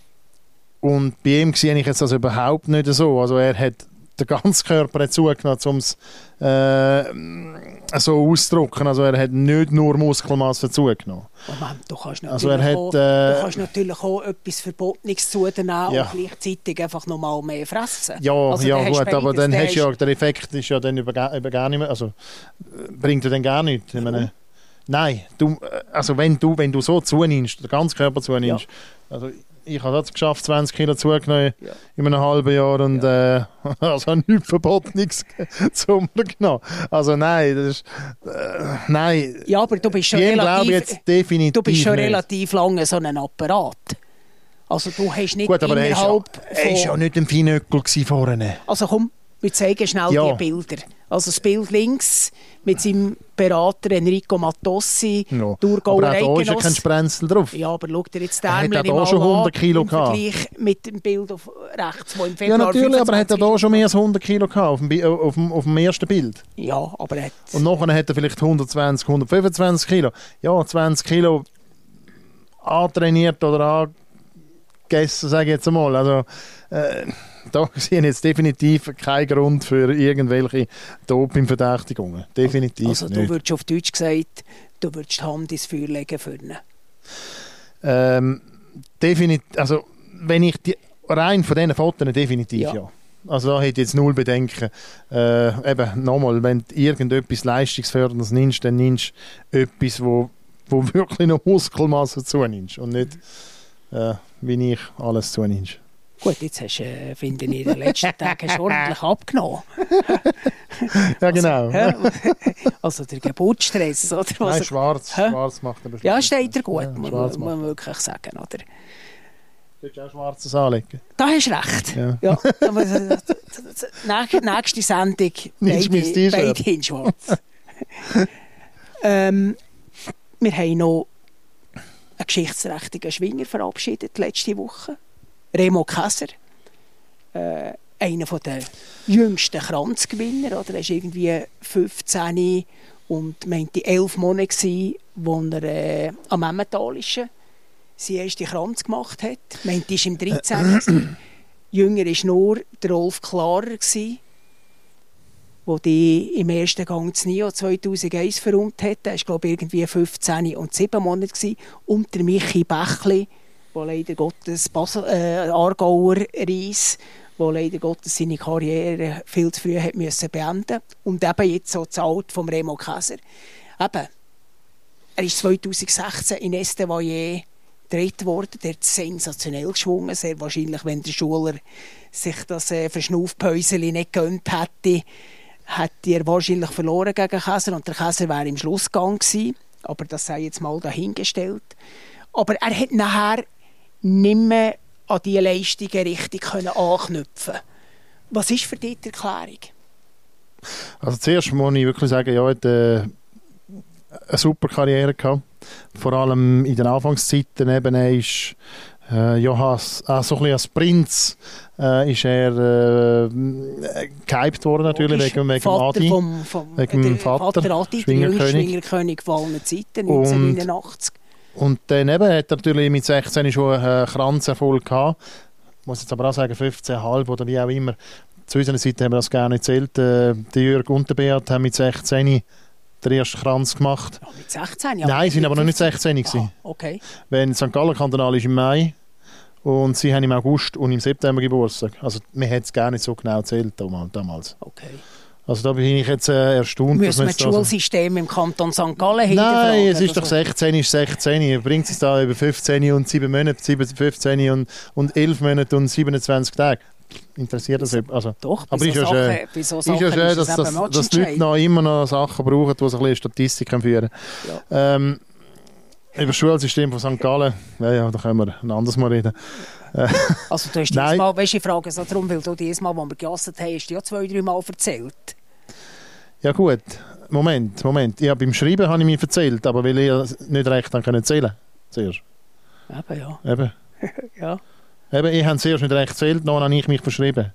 Und bei ihm sehe ich jetzt das überhaupt nicht so. Also er hat den ganzen Körper zugenommen, um es äh, so auszudrücken. Also er hat nicht nur Muskelmasse zugenommen. Moment, du kannst natürlich, also er hat, auch, äh, du kannst natürlich auch etwas Verbotenes zunehmen ja. und gleichzeitig einfach noch mal mehr fressen. Ja, also, ja gut, aber dann der hast ja, der Effekt ist ja dann über, über gar nicht mehr, also bringt er dann gar nichts. Ich meine, nein, du, also wenn du, wenn du so zunimmst, den ganzen Körper zunimmst, ja. also ich habe es geschafft, zwanzig Kilo zugenommen ja. in einem halben Jahr und ja. äh, also nichts Verbotenes zum genommen. Also nein, das ist, äh, nein. Ja, aber du bist schon relativ, jetzt definitiv du bist schon nicht. relativ lange so ein Apparat. Also du hast nicht Gut, aber innerhalb er war ja, ja nicht ein Feinöckel vorne. Also komm, wir zeigen schnell ja. die Bilder. Also das Bild links mit seinem Berater Enrico Mattossi, no. Thurgauer Aber auch da ist ja Eigenoss. kein Sprenzel drauf. Ja, aber schau dir jetzt den Ärmel mal schon hundert Kilo im Vergleich mit dem Bild auf rechts, wo im Februar ja, natürlich, aber er hat er da schon mehr als hundert Kilo gehabt auf dem, auf dem, auf dem ersten Bild. Ja, aber er hat... Und nachher hat er vielleicht hundertzwanzig, hundertfünfundzwanzig Kilo. Ja, zwanzig Kilo antrainiert oder angegessen, sage ich jetzt einmal. Also, äh, da sehe ich jetzt definitiv keinen Grund für irgendwelche Dopingverdächtigungen. Definitiv Also du nicht. würdest auf Deutsch gesagt, du würdest die Hand ins Feuer legen für ihn? Ähm, definitiv, also wenn ich die, rein von diesen Fotos definitiv ja. ja. Also da hätte ich jetzt null Bedenken. Äh, eben, nochmal, wenn du irgendetwas Leistungsförderndes nimmst, dann nimmst du etwas, wo, wo wirklich noch Muskelmasse zunimmst und nicht, äh, wie ich, alles zunimmst. Gut, jetzt hast du, äh, finde ich, in den letzten Tagen schon ordentlich abgenommen. Ja, genau. Also, also der Geburtsstress, oder? Nein, also, schwarz. Hä? Schwarz macht er ja, steht er gut, ja, muss, muss man wirklich sagen, oder? Willst du auch Schwarzes anlegen? Da hast du recht. Ja. Ja. Nächste Sendung, beide, beide in schwarz. ähm, wir haben noch einen geschichtsträchtigen Schwinger verabschiedet letzte Woche. Remo Käser. Äh, einer der jüngsten Kranzgewinner. Oder? Er war irgendwie fünfzehn und meinte elf Monate, als er äh, am Emmentalischen seinen ersten Kranz gemacht hat. Meinte, er war im dreizehn. Jünger war nur der Rolf Klarer, der die im ersten Gang zu N I O zweitausendeins verrundet hat. Er war, glaube ich, irgendwie fünfzehn und sieben Monate gewesen. Und der Michi Bächli, der leider Gottes Basel, äh, Aargauer Reis, der leider Gottes seine Karriere viel zu früh hat müssen beenden. Und eben jetzt so das Alter von Remo Käser. Eben, er ist zweitausendsechzehn in Estevalier gedreht worden. Der hat sensationell geschwungen. Sehr wahrscheinlich, wenn der Schuler sich das äh, Verschnaufpäuseli nicht gegönnt hätte, hätte er wahrscheinlich verloren gegen Käser und der Käser wäre im Schlussgang gewesen. Aber das sei jetzt mal dahingestellt. Aber er hat nachher nicht mehr an diese Leistungen richtig können anknüpfen. Was ist für dich die Erklärung? Also zuerst muss ich wirklich sagen, ja, er hat äh, eine super Karriere gehabt. Vor allem in den Anfangszeiten eben, er ist äh, ja, als, auch so ein bisschen als Prinz äh, ist er äh, gehypt worden natürlich, wegen, wegen Vater Adi, vom, vom, wegen dem Vater, Vater Adi, Schwingerkönig. Der Schwingerkönig von allen Zeiten, neunzehnhundertneunundachtzig. Und dann eben hat er natürlich mit sechzehn schon einen Kranzerfolg gehabt. Ich muss jetzt aber auch sagen, fünfzehn Komma fünf oder wie auch immer. Zu unserer Seite haben wir das gerne erzählt. Äh, die Jürg und der Beat haben mit sechzehn den ersten Kranz gemacht. Ja, mit sechzehn? Ja, Nein, sie waren aber noch nicht sechzehn. Ah, okay. Wenn Sankt Gallen Kantonal ist im Mai und sie haben im August und im September Geburtstag. Also man hat es gar nicht so genau erzählt damals. Okay. Also da bin ich jetzt äh, erstaunt. Müssen wir das also Schulsystem im Kanton Sankt Gallen hinterfragen? Nein, es ist doch sechzehn, ist sechzehn. Bringt es da über fünfzehn und sieben Monate, fünfzehn und, und elf Monate und siebenundzwanzig Tage? Interessiert das jemand? Also, doch, aber ist ja Sachen, schön, bei so ist ja schön dass, dass, dass die Leute noch immer noch Sachen brauchen, die so ein bisschen Statistiken führen. Ja. Ähm, über das Schulsystem von Sankt Gallen, ja, ja, da können wir ein anderes Mal reden. Also du hast dieses Mal, weißt du, ich frage es darum, weil du dieses Mal, wo wir gegessen haben, hast du ja zwei, drei Mal erzählt. Ja gut, Moment, Moment. Ja, beim Schreiben habe ich mir erzählt, aber weil ich nicht recht dann erzählen zuerst. Eben, ja. Eben. ja. Eben, ich habe zuerst nicht recht erzählt, dann habe ich mich verschrieben.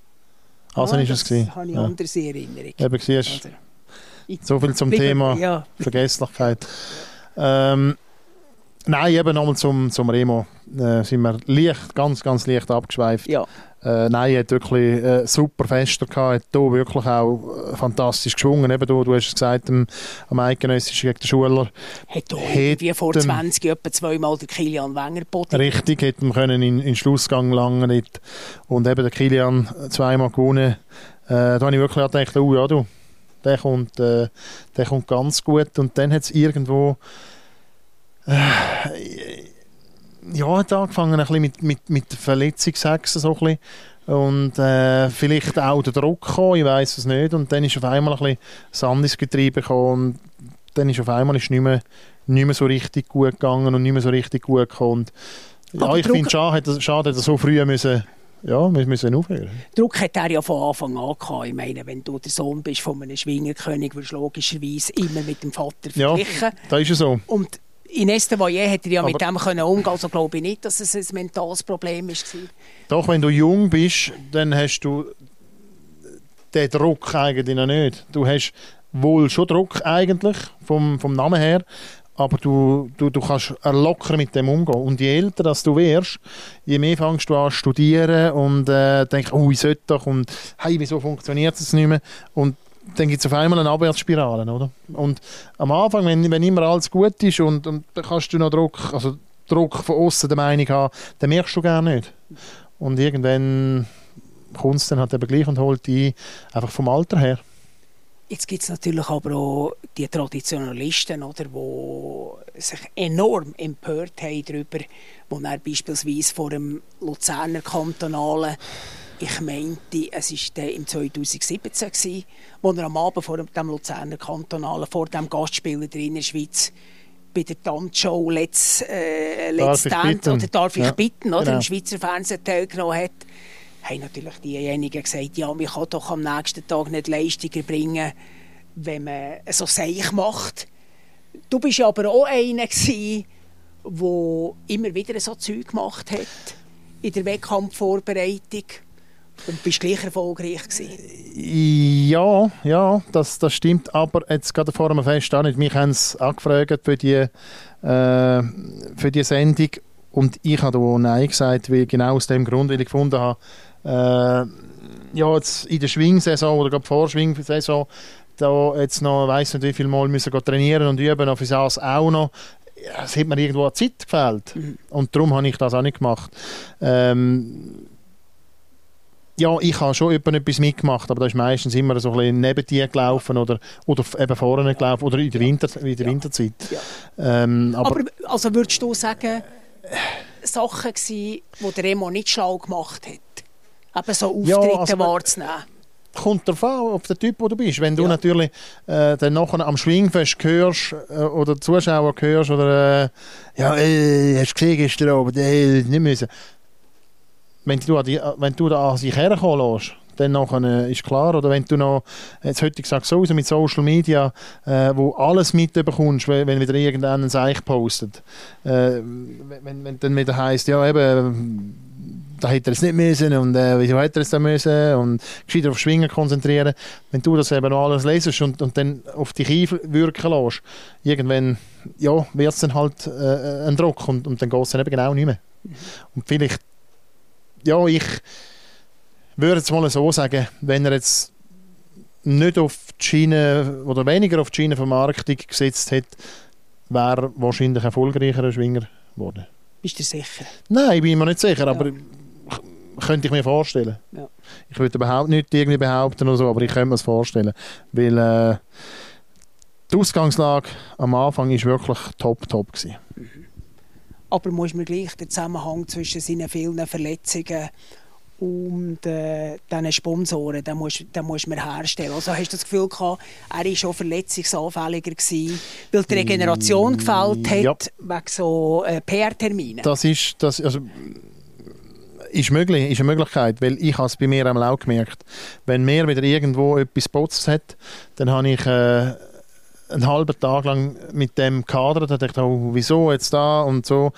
Also ah, ist es gewesen. Das habe ich ja. anders in Erinnerung. Eben, siehst, also, so viel zum Thema ja. Vergesslichkeit. Ähm, nein, eben nochmal zum, zum Remo. Äh, sind wir leicht, ganz, ganz leicht abgeschweift. Ja. Äh, nein, er hat wirklich äh, super Fester gehabt, hat hier wirklich auch äh, fantastisch geschwungen. Eben, du, du hast es gesagt, am, am Eidgenössischen gegen den Schuler. Hat wie vor zwanzig etwa zweimal der Kilian Wenger geboten. Richtig, hätte man können in den Schlussgang langen nicht. Und eben der Kilian zweimal gewonnen. Äh, da habe ich wirklich gedacht, oh ja, du, der kommt, äh, der kommt ganz gut. Und dann hat es irgendwo äh, ja, hat angefangen ein bisschen mit, mit, mit Verletzungshexen so ein bisschen. Und äh, vielleicht auch der Druck gekommen, ich weiss es nicht. Und dann ist auf einmal ein bisschen Sand ins Getriebe gekommen und dann ist auf einmal ist nicht mehr, nicht mehr so richtig gut gegangen und nicht mehr so richtig gut gekommen. Und, ja, ich finde es schade, schade, dass er so früh müssen, ja, müssen aufhören. Druck hat er ja von Anfang an gehabt. Ich meine, wenn du der Sohn bist von einem Schwingerkönig, wirst du logischerweise immer mit dem Vater verglichen. Ja, das ist ja so. Und in Estevalier hätte er ja aber mit dem können umgehen, also glaube ich nicht, dass es ein mentales Problem war. Doch, wenn du jung bist, dann hast du den Druck eigentlich noch nicht. Du hast wohl schon Druck eigentlich, vom, vom Namen her, aber du, du, du kannst locker mit dem umgehen. Und je älter dass du wirst, je mehr fängst du an zu studieren und äh, denkst, oh, ich sollte doch und hey, wieso funktioniert das nicht mehr? Und dann gibt es auf einmal eine Abwärtsspirale, oder? Und am Anfang, wenn, wenn immer alles gut ist und, und dann kannst du noch Druck, also Druck von außen der Meinung haben, dann merkst du gar nicht. Und irgendwann kommt es dann halt eben gleich und holt dich einfach vom Alter her. Jetzt gibt es natürlich aber auch die Traditionalisten, oder, die sich enorm empört haben darüber, wo er beispielsweise vor dem Luzerner Kantonalen, ich meinte, es war im zweitausendsiebzehn, gewesen, wo er am Abend vor dem Luzerner Kantonalen, vor dem Gastspieler in der Schweiz, bei der Tanzshow Let's, äh, Let's Dance, oder darf ich ja. bitten, oder, genau. im Schweizer Fernsehen teilgenommen hat, haben natürlich diejenigen gesagt, ja, man kann doch am nächsten Tag nicht Leistungen bringen, wenn man so seich macht. Du bist aber auch einer gewesen, der immer wieder so Zeug gemacht hat in der Wettkampfvorbereitung, Und bist gleich erfolgreich gewesen? Ja, ja, das, das stimmt. Aber jetzt gerade vor dem Fest auch nicht. Mich haben sie angefragt für die, äh, für die Sendung. Und ich habe da Nein gesagt, weil genau aus dem Grund, weil ich gefunden habe, äh, ja, jetzt in der Schwingsaison oder gerade vor der Schwingsaison, da jetzt noch, weiss nicht wie viel Mal müssen trainieren und üben, auf das auch noch. Es hat mir irgendwo an Zeit gefehlt. Mhm. Und darum habe ich das auch nicht gemacht. Ähm, ja, ich habe schon etwas mitgemacht, aber da ist meistens immer so ein bisschen neben dir gelaufen oder, oder eben vorne gelaufen oder in der, Winter, in der ja. Winterzeit. Ja. Ähm, aber, aber also würdest du sagen, Sachen gsi, die der Remo nicht schlau gemacht hat? Eben so Auftritte ja, also, wahrzunehmen? Kommt darauf an, auf den Typ, wo du bist. Wenn du ja. natürlich äh, dann nachher am Schwingfest hörst äh, oder Zuschauer hörst oder äh, ja, äh, hast du gesehen gestern Abend, äh, nicht müssen. Wenn du, die, wenn du da an sich herkommen lässt, dann nachher, äh, ist klar. Oder wenn du noch, jetzt heute gesagt, sowieso mit Social Media, äh, wo alles mitbekommst, wenn, wenn wieder irgendeiner ein Seich postet. Äh, wenn, wenn dann wieder heisst, ja eben, da hätte er es nicht müssen und äh, wieso hätte er es da müssen und gescheiter auf Schwingen konzentrieren. Wenn du das eben noch alles lesest und, und dann auf dich einwirken lässt, irgendwann ja, wird es dann halt äh, ein Druck und, und dann geht es dann eben genau nicht mehr. Mhm. Und vielleicht, ja, ich würde jetzt mal so sagen, wenn er jetzt nicht auf die Schiene oder weniger auf die Schiene Vermarktung gesetzt hätte, wäre er wahrscheinlich erfolgreicherer Schwinger geworden. Bist du sicher? Nein, ich bin mir nicht sicher, ja. aber könnte ich mir vorstellen. Ja. Ich würde überhaupt nicht irgendwie behaupten oder so, aber ich könnte mir das vorstellen. Weil äh, die Ausgangslage am Anfang war wirklich top, top gewesen. Mhm. Aber muss man gleich den Zusammenhang zwischen seinen vielen Verletzungen und äh, diesen Sponsoren, den muss, den muss man herstellen. Also hast du das Gefühl gehabt, er war schon verletzungsanfälliger gewesen, weil die Regeneration gefällt hat, ja. wegen so äh, P R-Terminen? Das ist, das, also, ist möglich, ist eine Möglichkeit, weil ich habe es bei mir auch gemerkt. Wenn mir wieder irgendwo etwas geputzt hat, dann habe ich äh, einen halben Tag lang mit dem gehadert, da dachte ich, oh, wieso jetzt da und so.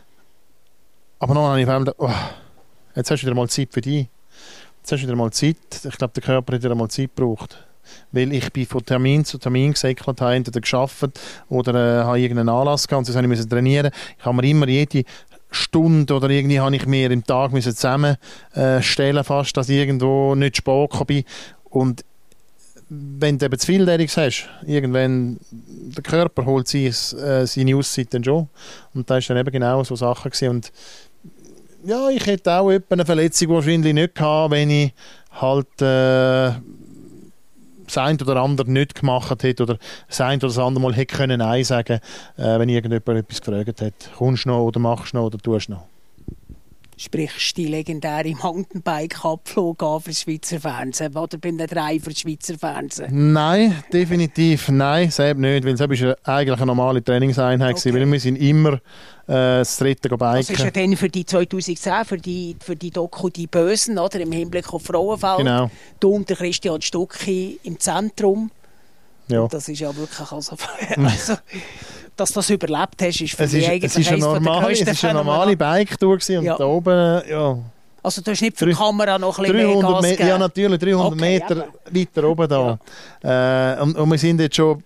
Aber dann habe ich auf einmal gedacht, oh, jetzt hast du wieder mal Zeit für dich. Jetzt hast du wieder mal Zeit. Ich glaube, der Körper hat wieder mal Zeit gebraucht. Weil ich bin von Termin zu Termin gesäckelt, habe entweder gearbeitet oder äh, habe irgendeinen Anlass gehabt und sonst musste ich trainieren. Ich habe mir immer jede Stunde oder irgendwie habe ich mir im Tag zusammenstellen äh, fast, dass ich irgendwo nicht spät bin. Und wenn du eben zu viel Derrigs hast, irgendwann der Körper holt sie, äh, seine Auszeit dann schon. Und da war dann eben genau so Sachen gewesen. Und ja, ich hätte auch eine Verletzung wahrscheinlich nicht gehabt, wenn ich halt äh, das eine oder andere nicht gemacht hätte oder das eine oder das andere Mal hätte können Nein sagen, äh, wenn irgendjemand etwas gefragt hat. Kommst du noch oder machst du noch oder tust du noch? Sprichst du die legendäre Mountainbike-Abflug an für das Schweizer Fernsehen oder bei den drei für das Schweizer Fernsehen? Nein, definitiv nein, selbst nicht, weil es war eigentlich eine normale Trainingseinheit, okay. Weil wir sind immer äh, das dritte biken. Das ist ja dann für die zweitausendzehn, für die, für die Doku «Die Bösen», oder, im Hinblick auf Frauenfeld. Genau. Du und der Christian Stucki im Zentrum. Ja. Und das ist ja wirklich, also, also dass du das überlebt hast, ist für es mich ist, eigentlich es ist eine normale, es ist eine normale Bike-Tour und ja. Da oben, ja. Also du hast nicht für die Kamera noch ein bisschen mehr Gas gegeben? Ja, natürlich, dreihundert okay, Meter ja. weiter oben da. Ja. Äh, und, und wir sind jetzt schon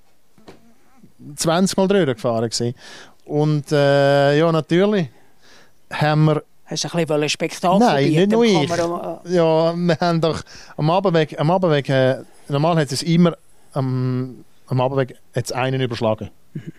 zwanzig Mal drüber gefahren gewesen. Und äh, ja, natürlich haben wir... Hast du ein bisschen ein Spektakel Nein, nicht nur ich. Ja, wir haben doch am Abendweg, am Abendweg äh, normal hat es immer am, am Abendweg hat's einen überschlagen.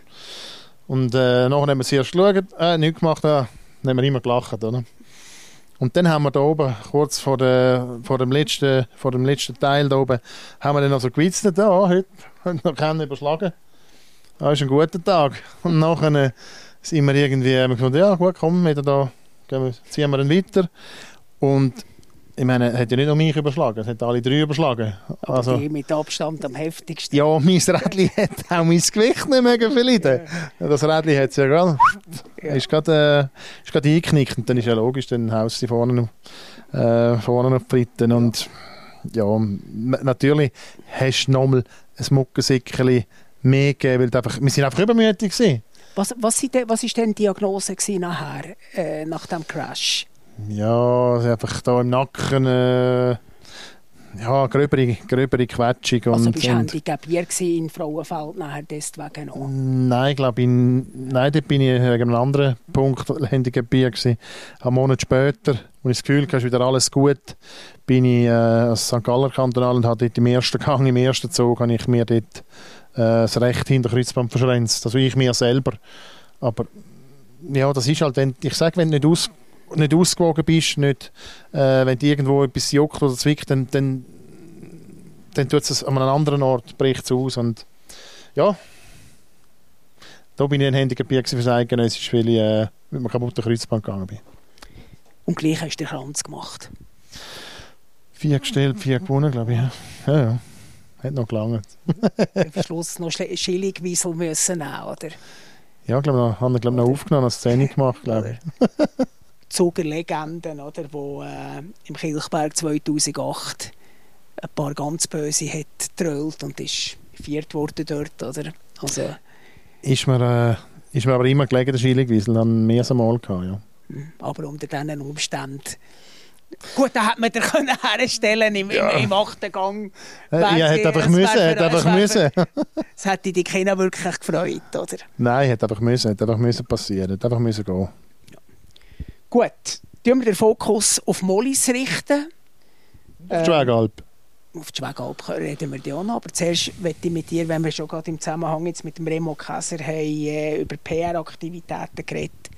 Und äh, nachher haben wir zuerst geschaut, äh, nichts gemacht, äh, dann haben wir immer gelacht, oder? Und dann haben wir da oben, kurz vor, der, vor, dem, letzten, vor dem letzten Teil da oben, haben wir dann also gewitzelt, ja, heute haben wir noch keinen überschlagen. Das ist ein guter Tag. Und nachher äh, sind wir irgendwie, haben wir gesagt, ja gut, komm, wieder da, wir, ziehen wir dann weiter. Und ich meine, es hat ja nicht nur mich überschlagen, es hat alle drei überschlagen. Aber also, die mit Abstand am heftigsten. Ja, mein Rädchen hat auch mein Gewicht nicht mehr verliehen. Ja. Das Rädchen hat es ja gerade, ja. ist gerade äh, eingeknickt und dann ist ja logisch, dann haust du vorne noch, äh, vorne noch die Fritten. Und ja, natürlich hast du nochmal ein Muckensäckchen mehr gegeben, weil einfach, wir sind einfach übermütig gewesen. Was, was, was ist denn die Diagnose nachher, äh, nach dem Crash? Ja, einfach da im Nacken... Äh, ja, gröbere, gröbere Quetschung. Und, also bist du und, Handicap Bier in Frauenfeld nachher deswegen noch? Nein, glaube ich, nein, dort bin ich wegen einem anderen Punkt Handicap Bier gewesen. Einen Monat später, als ich das Gefühl hatte, ist wieder alles gut, bin ich äh, als Sankt Galler Kantonal und habe dort im ersten Gang, im ersten Zug, habe ich mir dort äh, das Recht hinter Kreuzband verschränzt. Also ich mir selber. Aber ja, das ist halt, wenn, ich sage, wenn du nicht aus nicht ausgewogen bist, nicht, äh, wenn dir irgendwo etwas juckt oder zwickt, dann, dann, dann tut es an einem anderen Ort, bricht es aus. Und ja, da bin ich ein Handicap für das Eidgenössisch, weil ich äh, mit einem kaputten Kreuzband gegangen bin. Und gleich hast du den Kranz gemacht? Vier gestellt, vier gewonnen, glaube ich. Ja, ja. Hat noch gelangt. Am Schluss noch Schilligwiesel müssen nehmen, oder? Ja, glaube ich, haben wir glaub, noch aufgenommen, eine Szene gemacht, glaube ich. Zugerlegenden, oder, wo äh, im Kilchberg zweitausendacht ein paar ganz böse hat getrollt und ist viert worden dort, oder? Also, ist, mir, äh, ist mir aber immer gelegen, der Schilligwiesel, dann mehr als einmal gehabt, ja. Aber unter diesen Umständen... Gut, da hätte man den können herstellen im, ja. im, im achten Gang. Ja, ja hätte einfach müssen, hätte einfach müssen. Das hätte die Kinder wirklich gefreut, oder? Nein, hätte einfach müssen, hätte einfach müssen passieren, hätte einfach müssen gehen. Gut, tun wir den Fokus auf Mollis richten. Auf die Schwägalp. Ähm, auf die Schwägalp reden wir auch noch. Aber zuerst möchte ich mit dir, wenn wir schon gerade im Zusammenhang jetzt mit dem Remo Käser haben, äh, über P R-Aktivitäten geredet.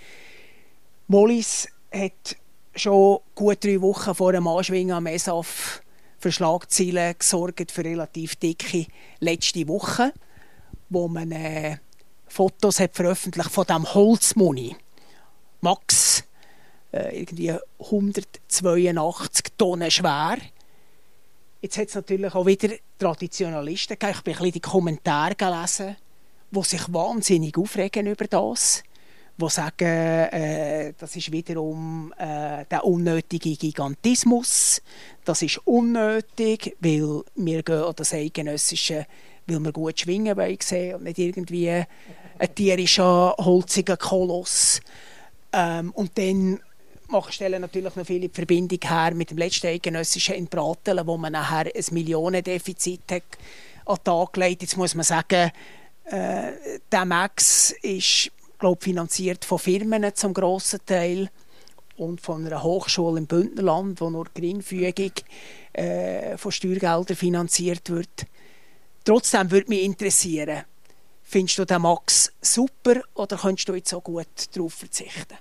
Mollis hat schon gut drei Wochen vor dem Anschwingen am E S A F für Schlagzeilen gesorgt, für relativ dicke letzte Woche, wo man äh, Fotos hat veröffentlicht von dem Holzmuni. Max, äh, irgendwie hundertzweiundachtzig Tonnen schwer. Jetzt hat es natürlich auch wieder Traditionalisten gegeben. Ich habe ein bisschen die Kommentare gelesen, die sich wahnsinnig aufregen über das. Die sagen, äh, das ist wiederum äh, der unnötige Gigantismus. Das ist unnötig, weil wir gehen an das Eidgenössische, weil wir gut schwingen wollen sehen und nicht irgendwie ein tierischer, holziger Koloss. Ähm, und dann stellen natürlich noch viele die Verbindung her mit dem letzten Eidgenössischen in Pratteln, wo man nachher ein Millionendefizit hat an den Tag gelegt. Jetzt muss man sagen, äh, der Max ist, glaube, finanziert von Firmen zum grossen Teil und von einer Hochschule im Bündnerland, die nur geringfügig äh, von Steuergeldern finanziert wird. Trotzdem würde mich interessieren, findest du den Max super oder könntest du jetzt so gut darauf verzichten?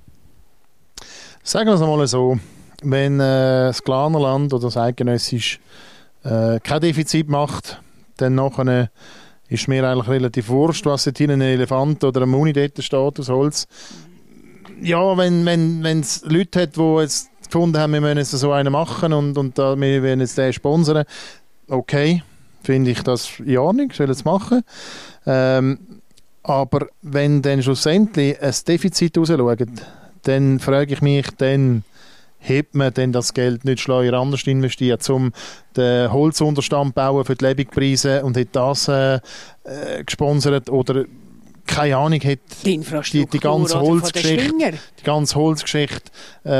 Sagen wir es einmal so, wenn äh, das Glanerland oder das Eidgenössisch äh, kein Defizit macht, dann nachher ist mir eigentlich relativ wurscht, was dort hinten ein Elefant oder ein Muni dort steht aus Holz. Ja, wenn wenn wenn es Leute hat, die jetzt gefunden haben, wir müssen jetzt so einen machen und, und da, wir wollen jetzt den sponsern, okay, finde ich das in Ordnung, sollen es machen. Ähm, aber wenn dann schlussendlich ein Defizit rausschaut, dann frage ich mich, dann hebt man denn das Geld nicht schleuer anders investiert, um den Holzunterstand bauen für die Lebenspreise und hat das äh, äh, gesponsert oder keine Ahnung, hat die Infrastruktur die, die ganze Holzgeschichte, die ganze Holzgeschichte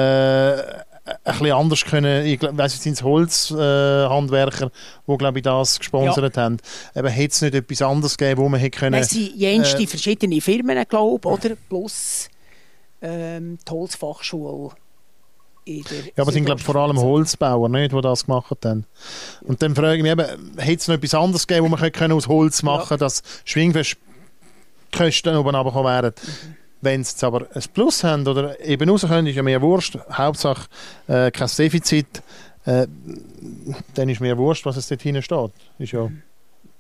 äh, ein bisschen anders können. Ich weiss, es sind Holzhandwerker, äh, die glaube ich das gesponsert ja. haben. Aber hätte es nicht etwas anderes gegeben, wo man hätte können. Es sind jenste äh, verschiedene Firmen, glaube ich, oder plus ähm, die Holzfachschule. Ja, aber es sind glaube ich vor allem Holzbauer, nicht, die das gemacht haben. Und dann frage ich mich eben, hätte es noch etwas anderes gegeben, wo man können aus Holz machen können, ja. dass Schwingfestkosten oben runterkommen wären. Mhm. Wenn sie aber ein Plus haben oder eben raus können, ist ja mir wurscht. Hauptsache äh, kein Defizit. Äh, dann ist mir wurscht, was es dort hinten steht. Ist ja mhm.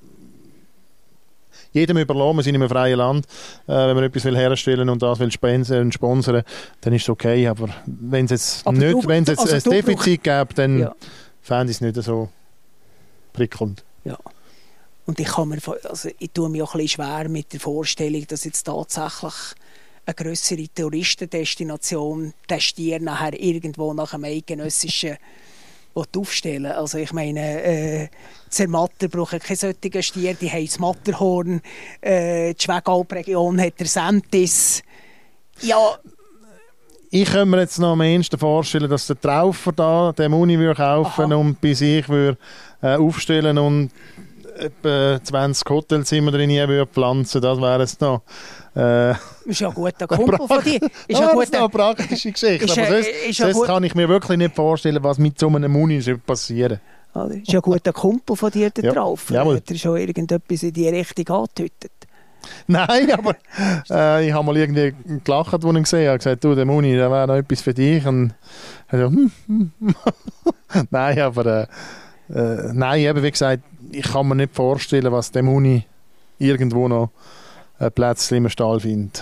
jedem überlassen, wir sind in einem freien Land. Äh, wenn man etwas will herstellen und das will sponsern, sponsern, dann ist es okay. Aber wenn es jetzt, nicht, du, wenn es jetzt also ein Defizit gäbe, dann ja. fände ich es nicht so prickelnd. Ja. Und ich, kann mir, also ich tue mir auch ein bisschen schwer mit der Vorstellung, dass jetzt tatsächlich eine grössere Touristendestination den Stier nachher irgendwo nach dem Eidgenössischen aufstellen. Also ich meine, äh, Zermatter brauchen keine solchen Stier, die haben das Matterhorn, äh, die Schwägalp-Region hat der Sentis. Ja, ich könnte mir jetzt noch am ehesten vorstellen, dass der Traufer da den Muni würde kaufen Aha. und bei sich würde äh, aufstellen und etwa zwanzig Hotelzimmer drin würde pflanzen. Das wäre es noch. Äh, ist ja ein guter Kumpel von dir. Ist ja, ein das ist eine praktische Geschichte. Ist aber ein, sonst, sonst kann ich mir wirklich nicht vorstellen, was mit so einem Muni passieren soll. Ist ja ein guter Kumpel von dir, der ja. Traufer. Jawohl. Hat er schon irgendetwas in die Richtung angedeutet? Nein, aber äh, ich habe mal irgendwie gelacht, als ich ihn gesehen habe. Ich habe gesagt, du, der Muni, der wäre noch etwas für dich. Und er so, hm, hm. Nein, aber äh, äh, nein, eben, wie gesagt, ich kann mir nicht vorstellen, was der Muni irgendwo noch ein Plätzchen im Stall findet.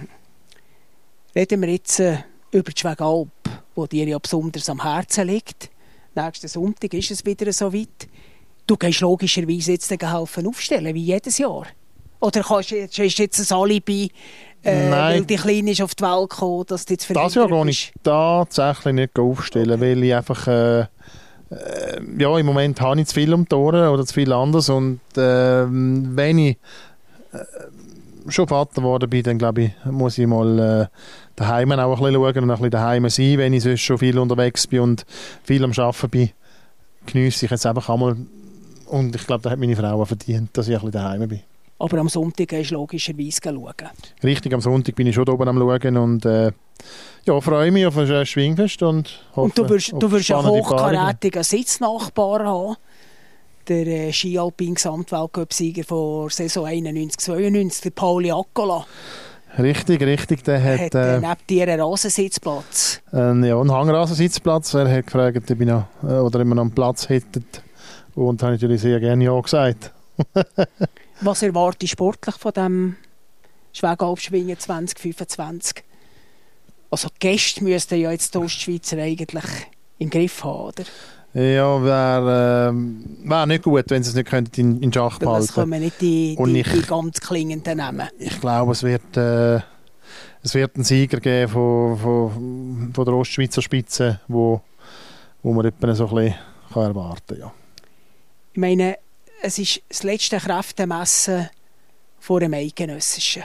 Reden wir jetzt äh, über die Schwegalp, die dir ja besonders am Herzen liegt. Nächsten Sonntag ist es wieder so weit. Du gehst logischerweise jetzt den Haufen aufstellen, wie jedes Jahr. Oder kannst du jetzt, ist jetzt ein Alibi, äh, weil die Kleine ist auf die Welt gekommen, dass du jetzt verhindert bist? Das Jahr gehe ich tatsächlich nicht aufstellen, weil ich einfach... Äh, äh, ja, im Moment habe ich zu viel um die Ohren oder zu viel anders. Und äh, wenn ich äh, schon Vater geworden bin, dann glaube ich, muss ich mal äh, daheim auch ein bisschen schauen und ein bisschen daheim sein. Wenn ich sonst schon viel unterwegs bin und viel am Arbeiten bin, geniesse ich jetzt einfach einmal. Und ich glaube, da hat meine Frau auch verdient, dass ich ein bisschen daheim bin. Aber am Sonntag gehst du logischerweise schauen. Richtig, am Sonntag bin ich schon oben am Schauen und äh, ja, freue mich auf ein Schwingfest und hoffe, und du wirst, du wirst einen hochkarätigen Sitznachbar haben. Der äh, Ski-Alpin-Gesamtweltcup-Sieger von Saison einundneunzig zweiundneunzig, der Pauli Accola. Richtig, richtig. Der hat, hat äh, neben dir einen Rasensitzplatz. Äh, ja, einen Hangrasensitzplatz. Er hat gefragt, ob ich noch, äh, oder ob wir noch einen Platz hätten. Und habe natürlich sehr gerne ja gesagt. Was erwartest du sportlich von diesem Schwegalpschwingen zwanzig fünfundzwanzig? Also die Gäste müssten ja jetzt die Ostschweizer eigentlich im Griff haben, oder? Ja, wäre äh, wär nicht gut, wenn sie es nicht in, in Schach behalten. Das können nicht die, die, ich, die ganz klingenden nehmen. Ich glaube, es wird, äh, es wird einen Sieger geben von, von, von der Ostschweizer Spitze, wo, wo man etwa so ein bisschen kann erwarten kann. Ja. Ich meine, es ist das letzte Kräftemessen vor dem Eidgenössischen.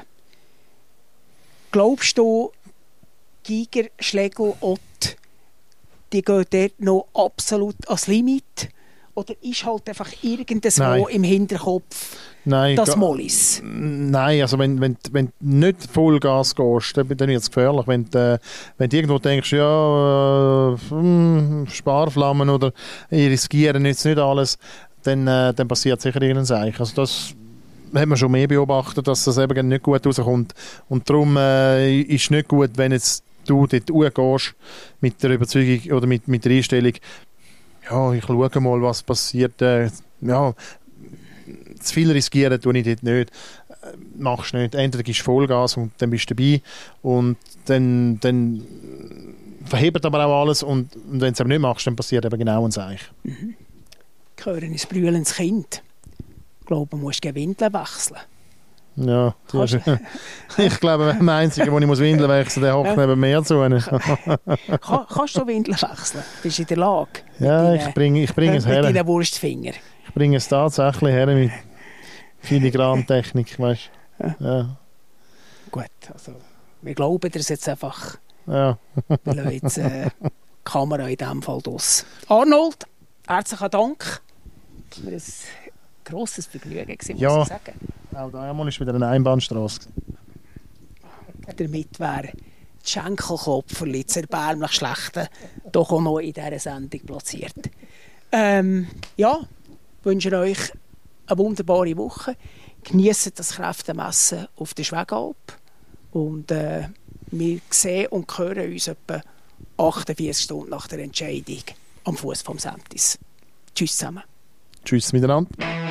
Glaubst du, Giger, Schlegel, Ott, die gehen dort noch absolut ans Limit? Oder ist halt einfach irgendwo im Hinterkopf Nein, das Mollis? Nein, also wenn, wenn, wenn du nicht Vollgas gehst, dann, dann wird es gefährlich. Wenn du, wenn du irgendwo denkst, ja, äh, Sparflammen oder ich riskiere jetzt nicht alles, dann, äh, dann passiert sicher irgendein Zeichen. Also das hat man schon mehr beobachtet, dass das eben nicht gut rauskommt. Und darum äh, ist es nicht gut, wenn jetzt du dort hochgehst mit der Überzeugung oder mit, mit der Einstellung, ja, ich schaue mal, was passiert. Äh, ja, zu viel riskieren tue ich dort nicht. Äh, machst du nicht. Entweder gibst du Vollgas und dann bist du dabei und dann, dann verhebt aber auch alles und, und wenn du es aber nicht machst, dann passiert eben genau ein Zeichen. Mhm. Ich höre ein brüllendes Kind. Ich glaube, du musst Windeln wechseln. Ja, ist, ich glaube, der Einzige, wo ich muss Windeln wechseln muss, der hockt neben mir zu. Kann, kannst du Windeln wechseln? Bist du in der Lage? Ja, ich bringe ich bring es her. Mit deinen Wurstfinger. Ich bringe es tatsächlich her mit Filigrantechnik, weißt du. Ja. Gut, also wir glauben dir jetzt einfach. Ja. Wir lassen jetzt äh, die Kamera in diesem Fall aus. Arnold, herzlichen Dank. Das war ein grosses Vergnügen, muss ja. ich sagen. Auch da einmal ist wieder eine Einbahnstrasse. Damit wäre die Schenkelklopferli, das erbärmlich Schlechte, doch auch noch in dieser Sendung platziert. Ähm, ja, ich wünsche euch eine wunderbare Woche. Genießt das Kräftemessen auf der Schwegalp. Und äh, wir sehen und hören uns etwa achtundvierzig Stunden nach der Entscheidung am Fuß vom Sentis. Tschüss zusammen. Tschüss miteinander.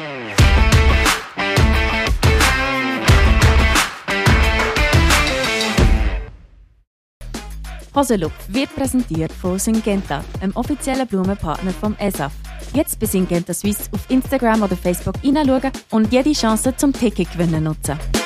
Hosenlook wird präsentiert von Syngenta, einem offiziellen Blumenpartner vom E S A F. Jetzt bei Syngenta Swiss auf Instagram oder Facebook hineinschauen und jede Chance zum Ticket gewinnen nutzen.